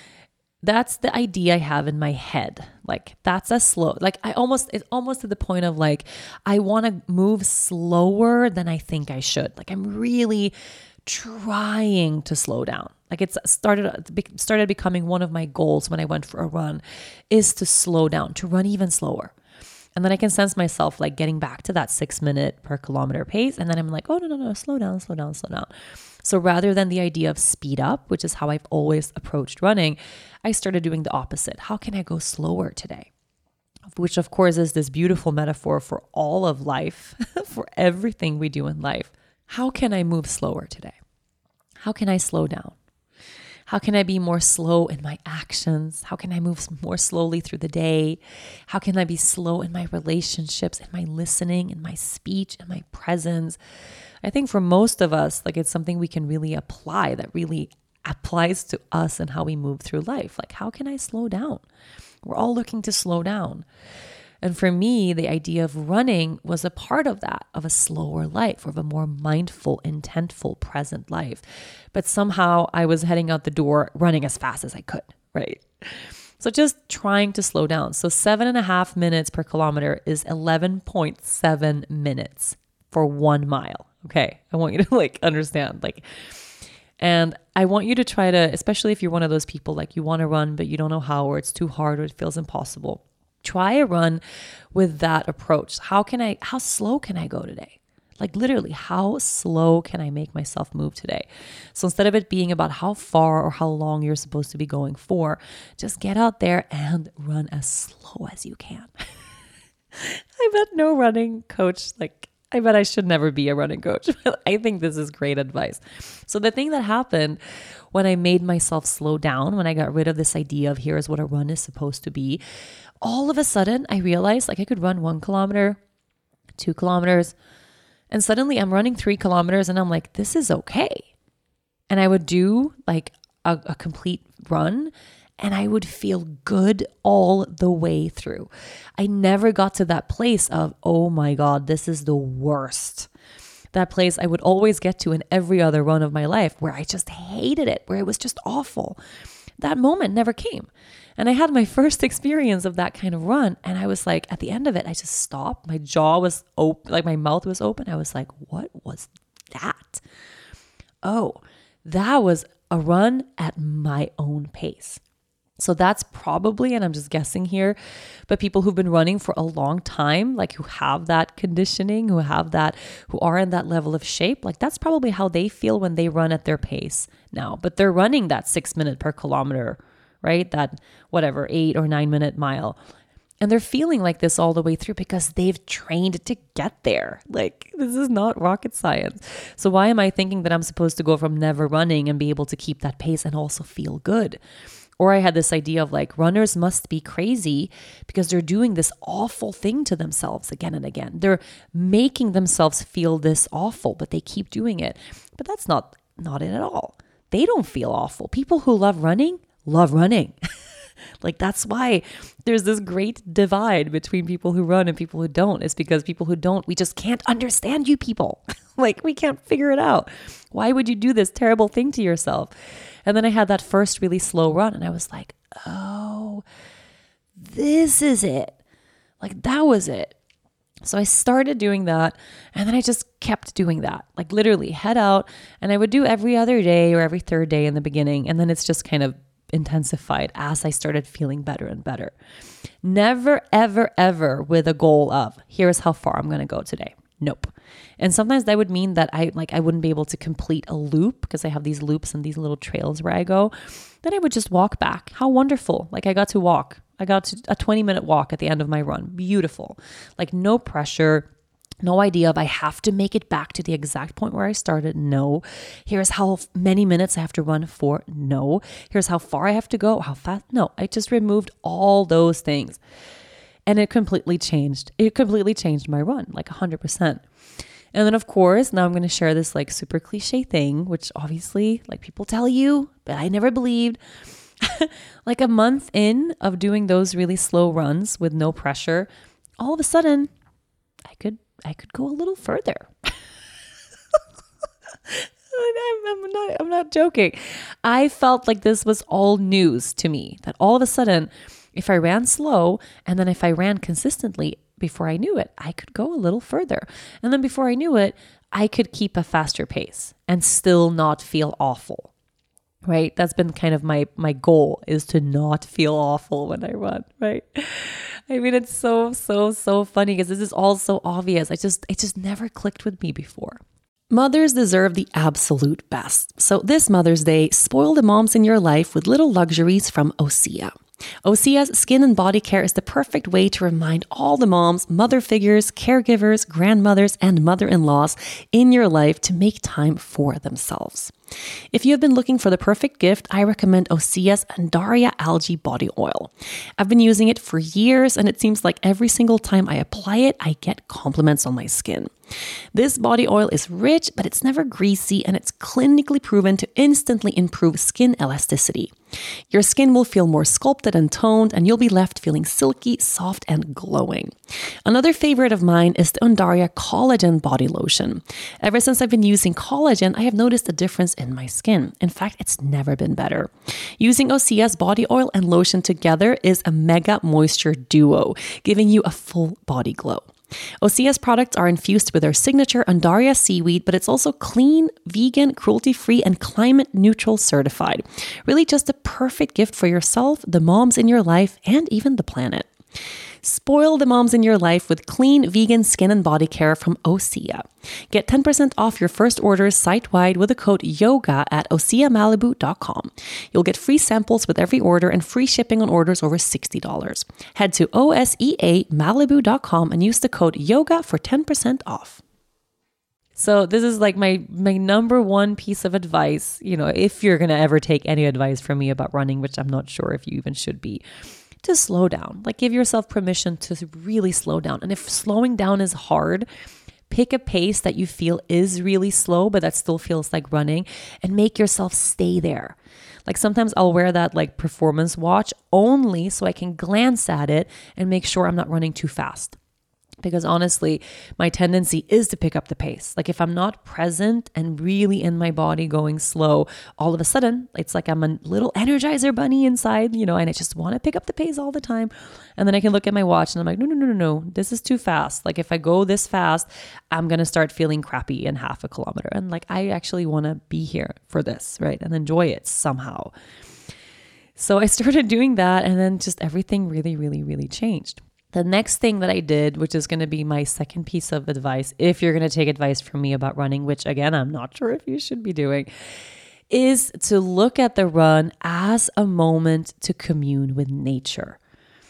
That's the idea I have in my head. Like, that's a slow, like I almost, it's almost to the point of like, I want to move slower than I think I should. Like, I'm really trying to slow down. Like, it's started, started becoming one of my goals when I went for a run is to slow down, to run even slower. And then I can sense myself like getting back to that six minute per kilometer pace. And then I'm like, oh, no, no, no, slow down, slow down, slow down. So rather than the idea of speed up, which is how I've always approached running, I started doing the opposite. How can I go slower today? Which of course is this beautiful metaphor for all of life, for everything we do in life. How can I move slower today? How can I slow down? How can I be more slow in my actions? How can I move more slowly through the day? How can I be slow in my relationships, in my listening, in my speech, in my presence? I think for most of us, like, it's something we can really apply that really applies to us and how we move through life. Like, how can I slow down? We're all looking to slow down. And for me, the idea of running was a part of that, of a slower life, of a more mindful, intentful, present life. But somehow I was heading out the door running as fast as I could, right? So just trying to slow down. So seven and a half minutes per kilometer is eleven point seven minutes for one mile. Okay. I want you to like understand, like, and I want you to try to, especially if you're one of those people, like you want to run, but you don't know how, or it's too hard, or it feels impossible. Try a run with that approach. How can I, how slow can I go today? Like literally, how slow can I make myself move today? So instead of it being about how far or how long you're supposed to be going for, just get out there and run as slow as you can. I bet no running coach, like, I bet I should never be a running coach. I think this is great advice. So the thing that happened when I made myself slow down, when I got rid of this idea of here's what a run is supposed to be, all of a sudden I realized like I could run one kilometer, two kilometers, and suddenly I'm running three kilometers and I'm like, this is okay. And I would do like a, a complete run and I would feel good all the way through. I never got to that place of, oh my God, this is the worst. That place I would always get to in every other run of my life where I just hated it, where it was just awful. That moment never came. And I had my first experience of that kind of run. And I was like, at the end of it, I just stopped. My jaw was open, like my mouth was open. I was like, what was that? Oh, that was a run at my own pace. So that's probably, and I'm just guessing here, but people who've been running for a long time, like who have that conditioning, who have that, who are in that level of shape, like that's probably how they feel when they run at their pace now. But they're running that six minute per kilometer, right? That whatever, eight or nine minute mile. And they're feeling like this all the way through because they've trained to get there. Like this is not rocket science. So why am I thinking that I'm supposed to go from never running and be able to keep that pace and also feel good? Or I had this idea of like runners must be crazy because they're doing this awful thing to themselves again and again. They're making themselves feel this awful, but they keep doing it. But that's not, not it at all. They don't feel awful. People who love running, love running. Like that's why there's this great divide between people who run and people who don't. It's because people who don't, we just can't understand you people. Like we can't figure it out. Why would you do this terrible thing to yourself? And then I had that first really slow run and I was like, oh, this is it. Like that was it. So I started doing that and then I just kept doing that, like literally head out, and I would do every other day or every third day in the beginning. And then it's just kind of intensified as I started feeling better and better. Never, ever, ever with a goal of here's how far I'm going to go today. Nope. And sometimes that would mean that I like I wouldn't be able to complete a loop because I have these loops and these little trails where I go. Then I would just walk back. How wonderful. Like I got to walk. I got to a twenty minute walk at the end of my run. Beautiful. Like no pressure. No idea of I have to make it back to the exact point where I started. No. Here's how many minutes I have to run for. No. Here's how far I have to go. How fast. No. I just removed all those things. And it completely changed. It completely changed my run, like one hundred percent. And then, of course, now I'm going to share this like super cliche thing, which obviously like people tell you, but I never believed. Like a month in of doing those really slow runs with no pressure, all of a sudden I could I could go a little further. I'm, I'm not I'm not joking. I felt like this was all news to me, that all of a sudden, if I ran slow and then if I ran consistently, before I knew it, I could go a little further. And then before I knew it, I could keep a faster pace and still not feel awful, right? That's been kind of my, my goal, is to not feel awful when I run, right? I mean, it's so, so, so funny because this is all so obvious. I just, it just never clicked with me before. Mothers deserve the absolute best. So this Mother's Day, spoil the moms in your life with little luxuries from Osea. Osea's skin and body care is the perfect way to remind all the moms, mother figures, caregivers, grandmothers, and mother-in-laws in your life to make time for themselves. If you have been looking for the perfect gift, I recommend Osea's Andaria Algae Body Oil. I've been using it for years, and it seems like every single time I apply it, I get compliments on my skin. This body oil is rich, but it's never greasy, and it's clinically proven to instantly improve skin elasticity. Your skin will feel more sculpted and toned, and you'll be left feeling silky, soft, and glowing. Another favorite of mine is the Undaria Collagen Body Lotion. Ever since I've been using collagen, I have noticed a difference in my skin. In fact, it's never been better. Using Osea's body oil and lotion together is a mega moisture duo, giving you a full body glow. Osea's products are infused with their signature Undaria seaweed, but it's also clean, vegan, cruelty-free, and climate-neutral certified. Really just a perfect gift for yourself, the moms in your life, and even the planet. Spoil the moms in your life with clean, vegan skin and body care from Osea. Get ten percent off your first orders site-wide with the code YOGA at osea malibu dot com. You'll get free samples with every order and free shipping on orders over sixty dollars. Head to osea malibu dot com and use the code YOGA for ten percent off. So this is like my my number one piece of advice, you know, if you're going to ever take any advice from me about running, which I'm not sure if you even should be, to slow down. Like, give yourself permission to really slow down. And if slowing down is hard, pick a pace that you feel is really slow, but that still feels like running, and make yourself stay there. Like, sometimes I'll wear that like performance watch only so I can glance at it and make sure I'm not running too fast. Because honestly, my tendency is to pick up the pace. Like, if I'm not present and really in my body going slow, all of a sudden, it's like I'm a little Energizer bunny inside, you know, and I just want to pick up the pace all the time. And then I can look at my watch and I'm like, no, no, no, no, no, this is too fast. Like, if I go this fast, I'm going to start feeling crappy in half a kilometer. And like, I actually want to be here for this, right? And enjoy it somehow. So I started doing that, and then just everything really, really, really changed. The next thing that I did, which is going to be my second piece of advice, if you're going to take advice from me about running, which again, I'm not sure if you should be doing, is to look at the run as a moment to commune with nature.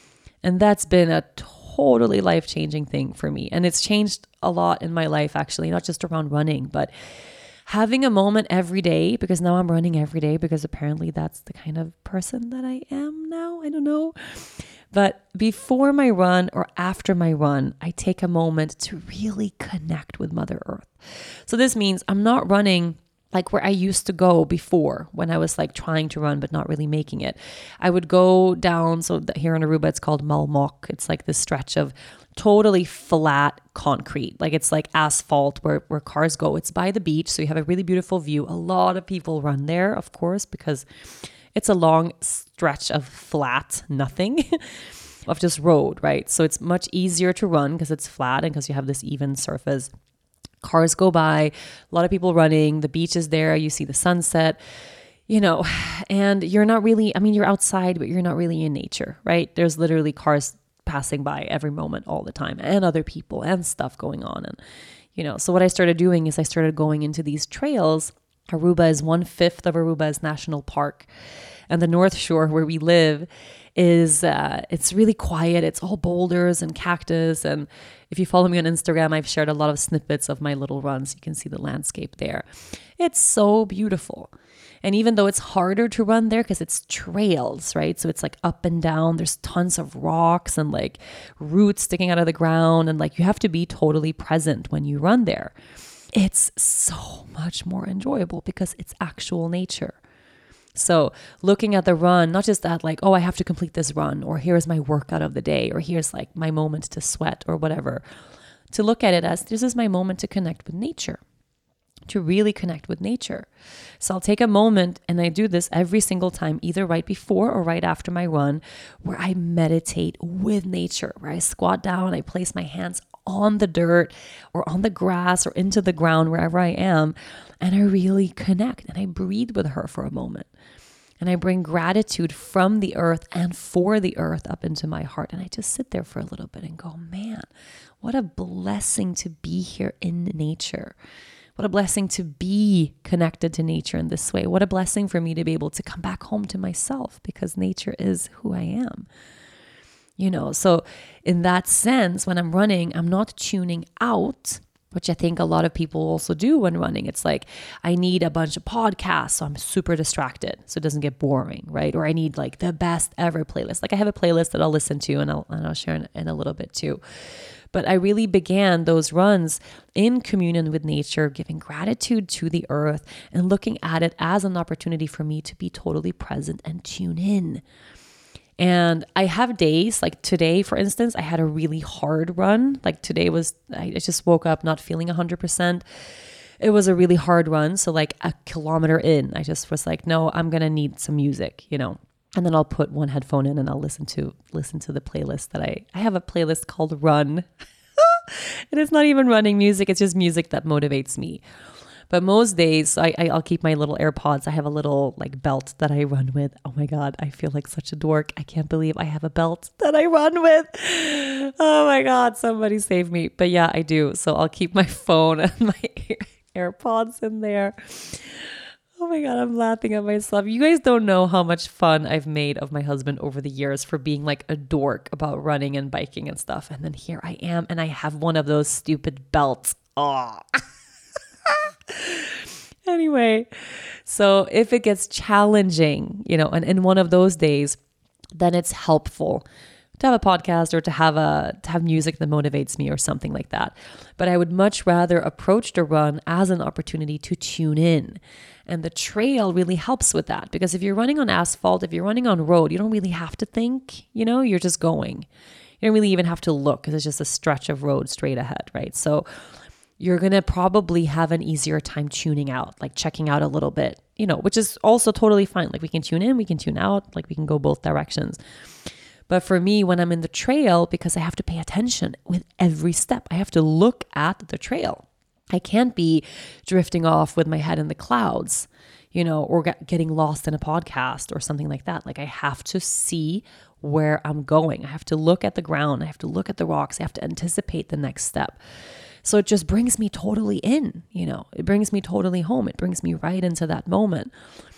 And that's been a totally life-changing thing for me. And it's changed a lot in my life, actually, not just around running, but having a moment every day, because now I'm running every day, because apparently that's the kind of person that I am now. I don't know. But before my run or after my run, I take a moment to really connect with Mother Earth. So this means I'm not running like where I used to go before, when I was like trying to run but not really making it. I would go down, so here in Aruba it's called Malmok. It's like this stretch of totally flat concrete. Like, it's like asphalt where, where cars go. It's by the beach, so you have a really beautiful view. A lot of people run there, of course, because it's a long stretch of flat nothing of just road, right? So it's much easier to run because it's flat and because you have this even surface. Cars go by, a lot of people running, the beach is there, you see the sunset, you know, and you're not really, I mean, you're outside, but you're not really in nature, right? There's literally cars passing by every moment all the time, and other people and stuff going on. And, you know, so what I started doing is I started going into these trails. Aruba is one fifth of Aruba's national park. And the North Shore where we live is, uh, it's really quiet. It's all boulders and cactus. And if you follow me on Instagram, I've shared a lot of snippets of my little runs. You can see the landscape there. It's so beautiful. And even though it's harder to run there because it's trails, right? So it's like up and down. There's tons of rocks and like roots sticking out of the ground. And like, you have to be totally present when you run there. It's so much more enjoyable because it's actual nature. So looking at the run, not just at like, oh, I have to complete this run, or here's my workout of the day, or here's like my moment to sweat or whatever, to look at it as this is my moment to connect with nature, to really connect with nature. So I'll take a moment, and I do this every single time, either right before or right after my run, where I meditate with nature, where I squat down, I place my hands on the dirt or on the grass or into the ground, wherever I am, and I really connect and I breathe with her for a moment. And I bring gratitude from the earth and for the earth up into my heart. And I just sit there for a little bit and go, man, what a blessing to be here in nature. What a blessing to be connected to nature in this way. What a blessing for me to be able to come back home to myself, because nature is who I am. You know, so in that sense, when I'm running, I'm not tuning out, which I think a lot of people also do when running. It's like, I need a bunch of podcasts, so I'm super distracted, so it doesn't get boring, right? Or I need like the best ever playlist. Like, I have a playlist that I'll listen to, and I'll, and I'll share in, in a little bit too. But I really began those runs in communion with nature, giving gratitude to the earth and looking at it as an opportunity for me to be totally present and tune in. And I have days like today, for instance, I had a really hard run. Like today was, I just woke up not feeling one hundred percent. It was a really hard run. So like a kilometer in, I just was like, no, I'm going to need some music, you know, and then I'll put one headphone in and I'll listen to, listen to the playlist that I, I have a playlist called Run. And it's not even running music. It's just music that motivates me. But most days I, I, I'll keep my little AirPods. I have a little like belt that I run with. Oh my God, I feel like such a dork. I can't believe I have a belt that I run with. Oh my God, somebody save me. But yeah, I do. So I'll keep my phone and my AirPods in there. Oh my God, I'm laughing at myself. You guys don't know how much fun I've made of my husband over the years for being like a dork about running and biking and stuff. And then here I am and I have one of those stupid belts. Oh. Anyway, so if it gets challenging, you know, and in one of those days, then it's helpful to have a podcast or to have a to have music that motivates me or something like that. But I would much rather approach the run as an opportunity to tune in. And the trail really helps with that, because if you're running on asphalt, if you're running on road, you don't really have to think, you know, you're just going. You don't really even have to look because it's just a stretch of road straight ahead, right? So you're going to probably have an easier time tuning out, like checking out a little bit, you know, which is also totally fine. Like we can tune in, we can tune out, like we can go both directions. But for me, when I'm in the trail, because I have to pay attention with every step, I have to look at the trail. I can't be drifting off with my head in the clouds, you know, or get, getting lost in a podcast or something like that. Like I have to see where I'm going. I have to look at the ground. I have to look at the rocks. I have to anticipate the next step. So it just brings me totally in, you know, it brings me totally home. It brings me right into that moment.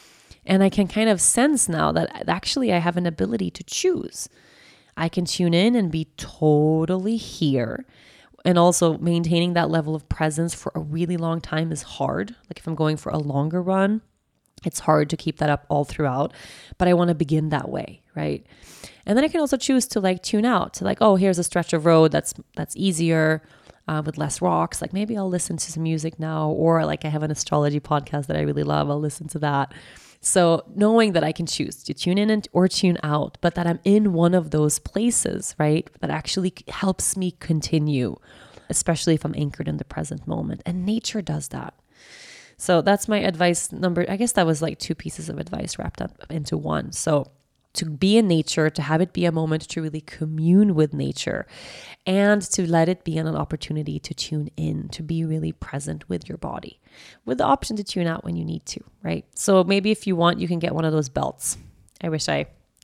And I can kind of sense now that actually I have an ability to choose. I can tune in and be totally here. And also maintaining that level of presence for a really long time is hard. Like if I'm going for a longer run, it's hard to keep that up all throughout, but I want to begin that way, right? And then I can also choose to like tune out to like, oh, here's a stretch of road that's that's easier. Uh, with less rocks, like maybe I'll listen to some music now, or like I have an astrology podcast that I really love, I'll listen to that. So knowing that I can choose to tune in and, or tune out, but that I'm in one of those places, right, that actually helps me continue, especially if I'm anchored in the present moment. And nature does that. So that's my advice number. I guess that was like two pieces of advice wrapped up into one. So to be in nature, to have it be a moment to really commune with nature, and to let it be an opportunity to tune in, to be really present with your body, with the option to tune out when you need to, right? So maybe if you want, you can get one of those belts. I wish I,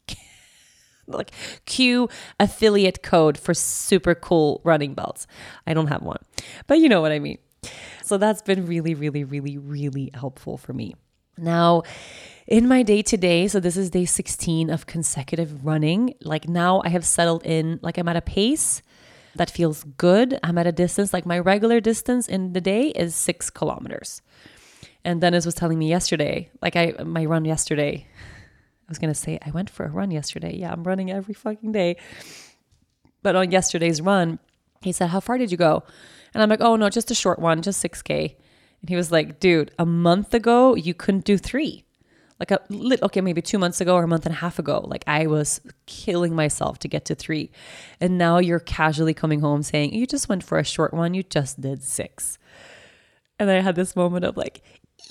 like, cue affiliate code for super cool running belts. I don't have one, but you know what I mean. So that's been really, really, really, really helpful for me. Now, in my day to day, so this is day sixteen of consecutive running, like now I have settled in, like I'm at a pace that feels good. I'm at a distance, like my regular distance in the day is six kilometers. And Dennis was telling me yesterday, like I, my run yesterday, I was going to say I went for a run yesterday. Yeah, I'm running every fucking day. But on yesterday's run, he said, how far did you go? And I'm like, oh no, just a short one, just six K. And he was like, dude, a month ago, you couldn't do three. Like, a okay, maybe two months ago or a month and a half ago, like I was killing myself to get to three. And now you're casually coming home saying, you just went for a short one, you just did six. And I had this moment of like,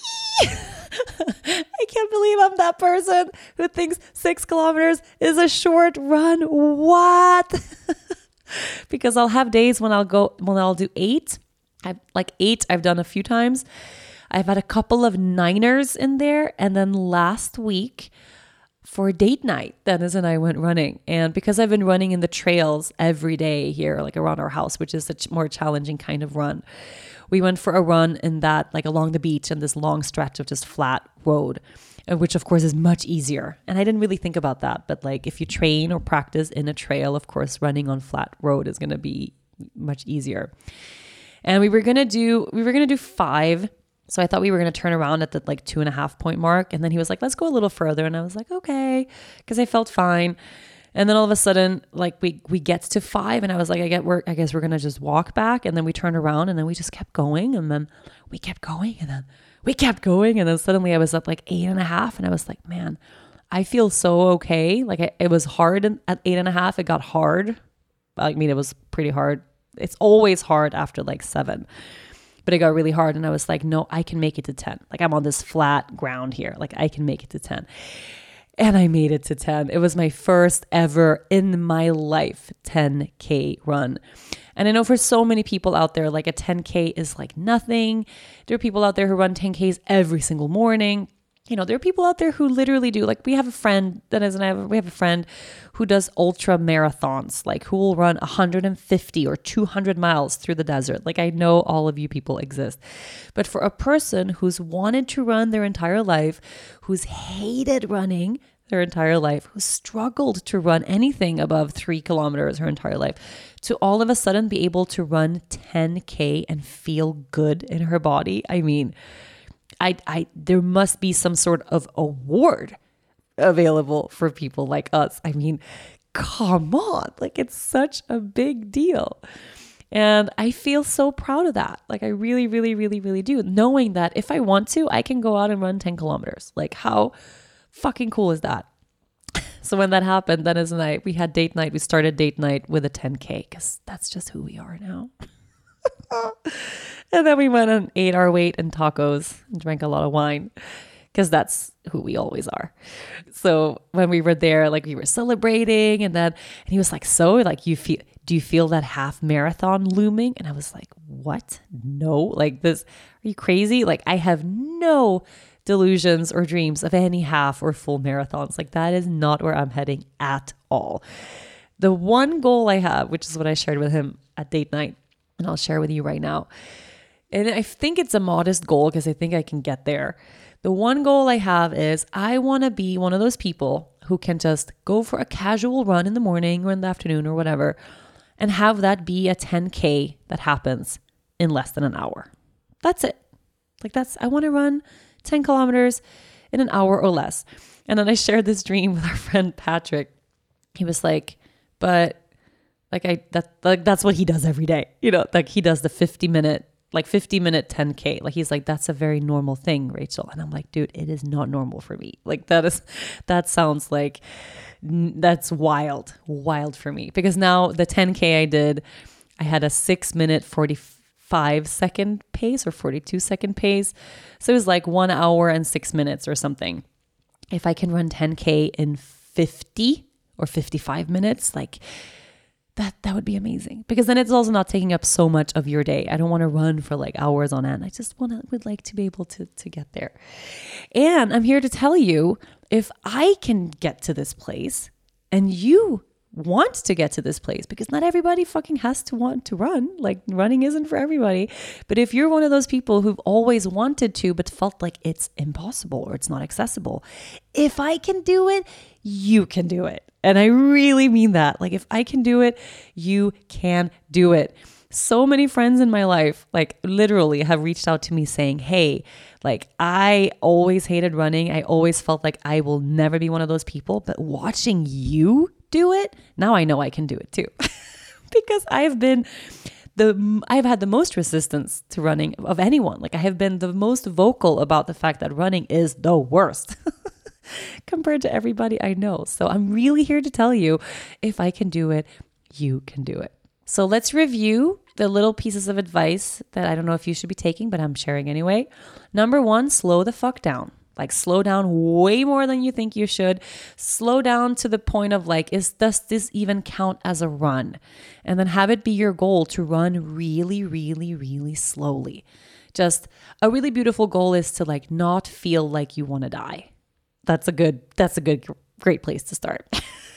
I can't believe I'm that person who thinks six kilometers is a short run. What? Because I'll have days when I'll go, when I'll do eight. I've like eight, I've done a few times. I've had a couple of niners in there. And then last week for date night, Dennis and I went running. And because I've been running in the trails every day here, like around our house, which is a ch- more challenging kind of run, we went for a run in that, like along the beach and this long stretch of just flat road, which of course is much easier. And I didn't really think about that. But like if you train or practice in a trail, of course, running on flat road is going to be much easier. And we were going to do, we were going to do five. So I thought we were going to turn around at the like two and a half point mark. And then he was like, let's go a little further. And I was like, okay, because I felt fine. And then all of a sudden, like we, we get to five and I was like, I get work. I guess we're going to just walk back. And then we turned around and then we just kept going. And then we kept going and then we kept going. And then suddenly I was up like eight and a half. And I was like, man, I feel so okay. Like I, it was hard at eight and a half. It got hard. I mean, it was pretty hard. It's always hard after like seven, but it got really hard. And I was like, no, I can make it to ten. Like I'm on this flat ground here. Like I can make it to ten. And I made it to ten. It was my first ever in my life ten K run. And I know for so many people out there, like a ten K is like nothing. There are people out there who run ten Ks every single morning. You know, there are people out there who literally do, like we have a friend that isn't, I have, we have a friend who does ultra marathons, like who will run one hundred fifty or two hundred miles through the desert. Like I know all of you people exist. But for a person who's wanted to run their entire life, who's hated running their entire life, who struggled to run anything above three kilometers her entire life, to all of a sudden be able to run ten K and feel good in her body. I mean, I, I, there must be some sort of award available for people like us. I mean, come on, like it's such a big deal. And I feel so proud of that. Like I really, really, really, really do. Knowing that if I want to, I can go out and run ten kilometers. Like how fucking cool is that? So when that happened, Dennis and I, we had date night. We started date night with a ten K because that's just who we are now. And then we went and ate our weight in tacos and drank a lot of wine because that's who we always are. So when we were there, like we were celebrating and then, and he was like, so like you feel, do you feel that half marathon looming? And I was like, what? No, like this, are you crazy? Like I have no delusions or dreams of any half or full marathons. Like that is not where I'm heading at all. The one goal I have, which is what I shared with him at date night, and I'll share with you right now. And I think it's a modest goal because I think I can get there. The one goal I have is I want to be one of those people who can just go for a casual run in the morning or in the afternoon or whatever, and have that be a ten K that happens in less than an hour. That's it. Like that's, I want to run ten kilometers in an hour or less. And then I shared this dream with our friend Patrick. He was like, but like I, that, like that's what he does every day. You know, like he does the fifty minute, like fifty minute ten K. Like he's like, that's a very normal thing, Rachel. And I'm like, dude, it is not normal for me. Like that is, that sounds like, that's wild, wild for me. Because now the ten K I did, I had a six minute, forty-five second pace or forty-two second pace. So it was like one hour and six minutes or something. If I can run ten K in fifty or fifty-five minutes, like that, that would be amazing, because then it's also not taking up so much of your day. I don't want to run for like hours on end. I just want to, would like to be able to, to get there. And I'm here to tell you, if I can get to this place and you want to get to this place, because not everybody fucking has to want to run, like running isn't for everybody. But if you're one of those people who've always wanted to, but felt like it's impossible or it's not accessible, if I can do it, you can do it. And I really mean that. Like if I can do it, you can do it. So many friends in my life, like literally have reached out to me saying, hey, like I always hated running. I always felt like I will never be one of those people, but watching you do it, now I know I can do it too. Because I've been the, I've had the most resistance to running of anyone. Like I have been the most vocal about the fact that running is the worst compared to everybody I know. So I'm really here to tell you, if I can do it, you can do it. So let's review the little pieces of advice that I don't know if you should be taking, but I'm sharing anyway. Number one, slow the fuck down. Like slow down way more than you think you should. Slow down to the point of like, is does this even count as a run? And then have it be your goal to run really, really, really slowly. Just a really beautiful goal is to like not feel like you want to die. That's a good, that's a good, great place to start.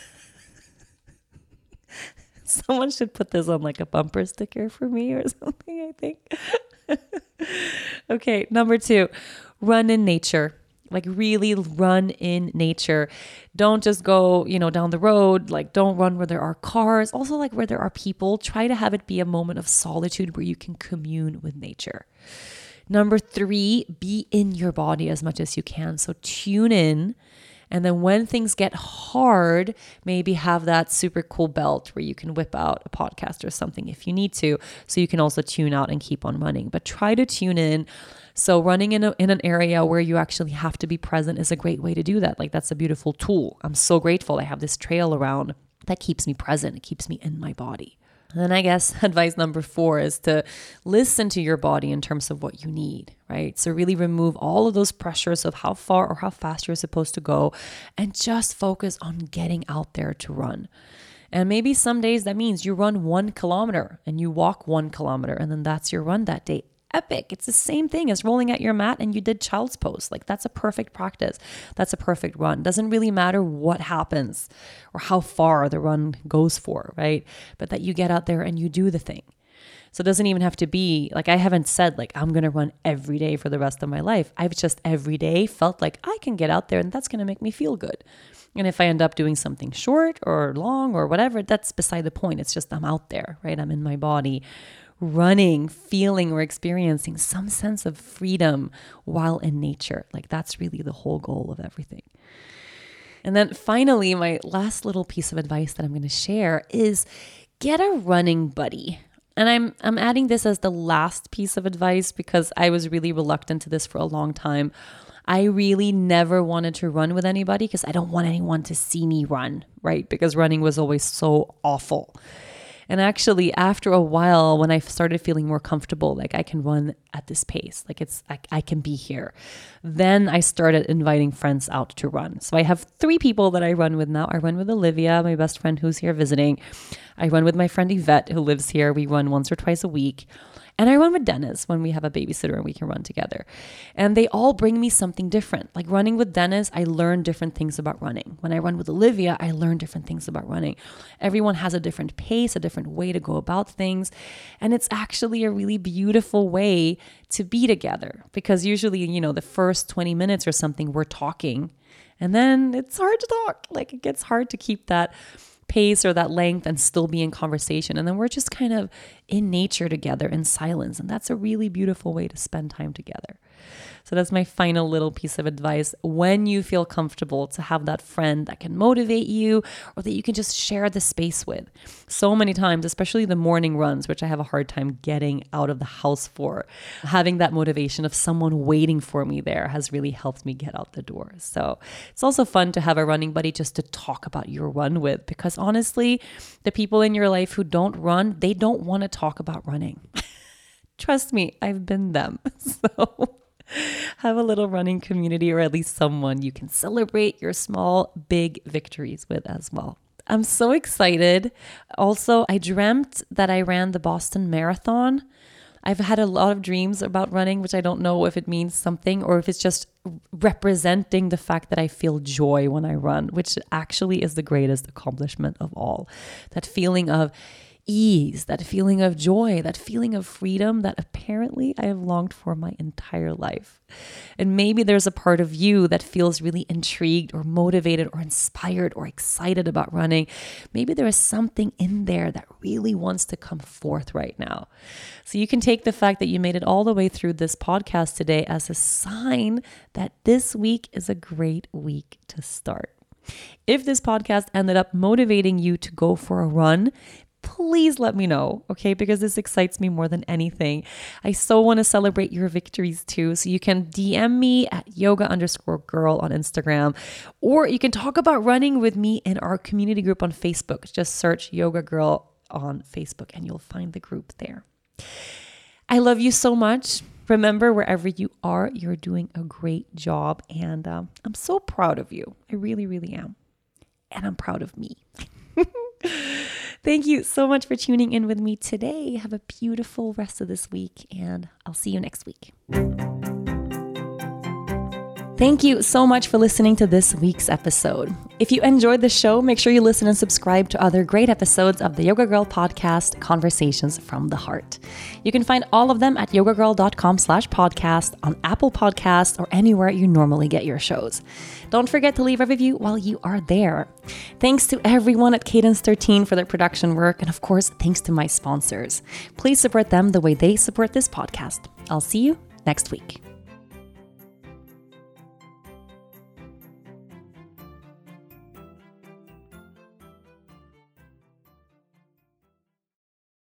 Someone should put this on like a bumper sticker for me or something, I think. Okay, number two, run in nature. Like really run in nature. Don't just go, you know, down the road. Like don't run where there are cars. Also like where there are people. Try to have it be a moment of solitude where you can commune with nature. Number three, be in your body as much as you can. So tune in And then when things get hard, maybe have that super cool belt where you can whip out a podcast or something if you need to, so you can also tune out and keep on running. But try to tune in. So running in, a, in an area where you actually have to be present is a great way to do that. Like, that's a beautiful tool. I'm so grateful I have this trail around that keeps me present. It keeps me in my body. And then I guess advice number four is to listen to your body in terms of what you need, right? So really remove all of those pressures of how far or how fast you're supposed to go and just focus on getting out there to run. And maybe some days that means you run one kilometer and you walk one kilometer and then that's your run that day. Epic. It's the same thing as rolling at your mat and you did child's pose. Like, that's a perfect practice. That's a perfect run. Doesn't really matter what happens or how far the run goes for, right? But that you get out there and you do the thing. So it doesn't even have to be like, I haven't said like, I'm going to run every day for the rest of my life. I've just every day felt like I can get out there and that's going to make me feel good. And if I end up doing something short or long or whatever, that's beside the point. It's just I'm out there, right? I'm in my body, running, feeling or experiencing some sense of freedom while in nature. Like, that's really the whole goal of everything. And then finally, my last little piece of advice that I'm going to share is get a running buddy. And I'm I'm adding this as the last piece of advice because I was really reluctant to this for a long time. I really never wanted to run with anybody because I don't want anyone to see me run, right? Because running was always so awful. And actually, after a while, when I started feeling more comfortable, like I can run at this pace, like it's, I, I can be here, then I started inviting friends out to run. So I have three people that I run with now. I run with Olivia, my best friend who's here visiting. I run with my friend Yvette, who lives here. We run once or twice a week. And I run with Dennis when we have a babysitter and we can run together. And they all bring me something different. Like running with Dennis, I learn different things about running. When I run with Olivia, I learn different things about running. Everyone has a different pace, a different way to go about things. And it's actually a really beautiful way to be together because usually, you know, the first twenty minutes or something, we're talking and then it's hard to talk. Like it gets hard to keep that pace or that length and still be in conversation. And then we're just kind of in nature together in silence. And that's a really beautiful way to spend time together. So that's my final little piece of advice. When you feel comfortable to have that friend that can motivate you or that you can just share the space with. So many times, especially the morning runs, which I have a hard time getting out of the house for, having that motivation of someone waiting for me there has really helped me get out the door. So it's also fun to have a running buddy just to talk about your run with, because honestly, the people in your life who don't run, they don't want to talk about running. Trust me, I've been them. So have a little running community, or at least someone you can celebrate your small, big victories with as well. I'm so excited. Also, I dreamt that I ran the Boston Marathon. I've had a lot of dreams about running, which I don't know if it means something or if it's just representing the fact that I feel joy when I run, which actually is the greatest accomplishment of all. That feeling of ease, that feeling of joy, that feeling of freedom that apparently I have longed for my entire life. And maybe there's a part of you that feels really intrigued or motivated or inspired or excited about running. Maybe there is something in there that really wants to come forth right now. So you can take the fact that you made it all the way through this podcast today as a sign that this week is a great week to start. If this podcast ended up motivating you to go for a run, please let me know, okay? Because this excites me more than anything. I so want to celebrate your victories too. So you can D M me at yoga underscore girl on Instagram, or you can talk about running with me in our community group on Facebook. Just search Yoga Girl on Facebook and you'll find the group there. I love you so much. Remember, wherever you are, you're doing a great job. And um, I'm so proud of you. I really, really am. And I'm proud of me. Thank you so much for tuning in with me today. Have a beautiful rest of this week, and I'll see you next week. Thank you so much for listening to this week's episode. If you enjoyed the show, make sure you listen and subscribe to other great episodes of the Yoga Girl podcast, Conversations from the Heart. You can find all of them at yogagirl.com slash podcast, on Apple Podcasts, or anywhere you normally get your shows. Don't forget to leave a review while you are there. Thanks to everyone at Cadence thirteen for their production work, and of course, thanks to my sponsors. Please support them the way they support this podcast. I'll see you next week.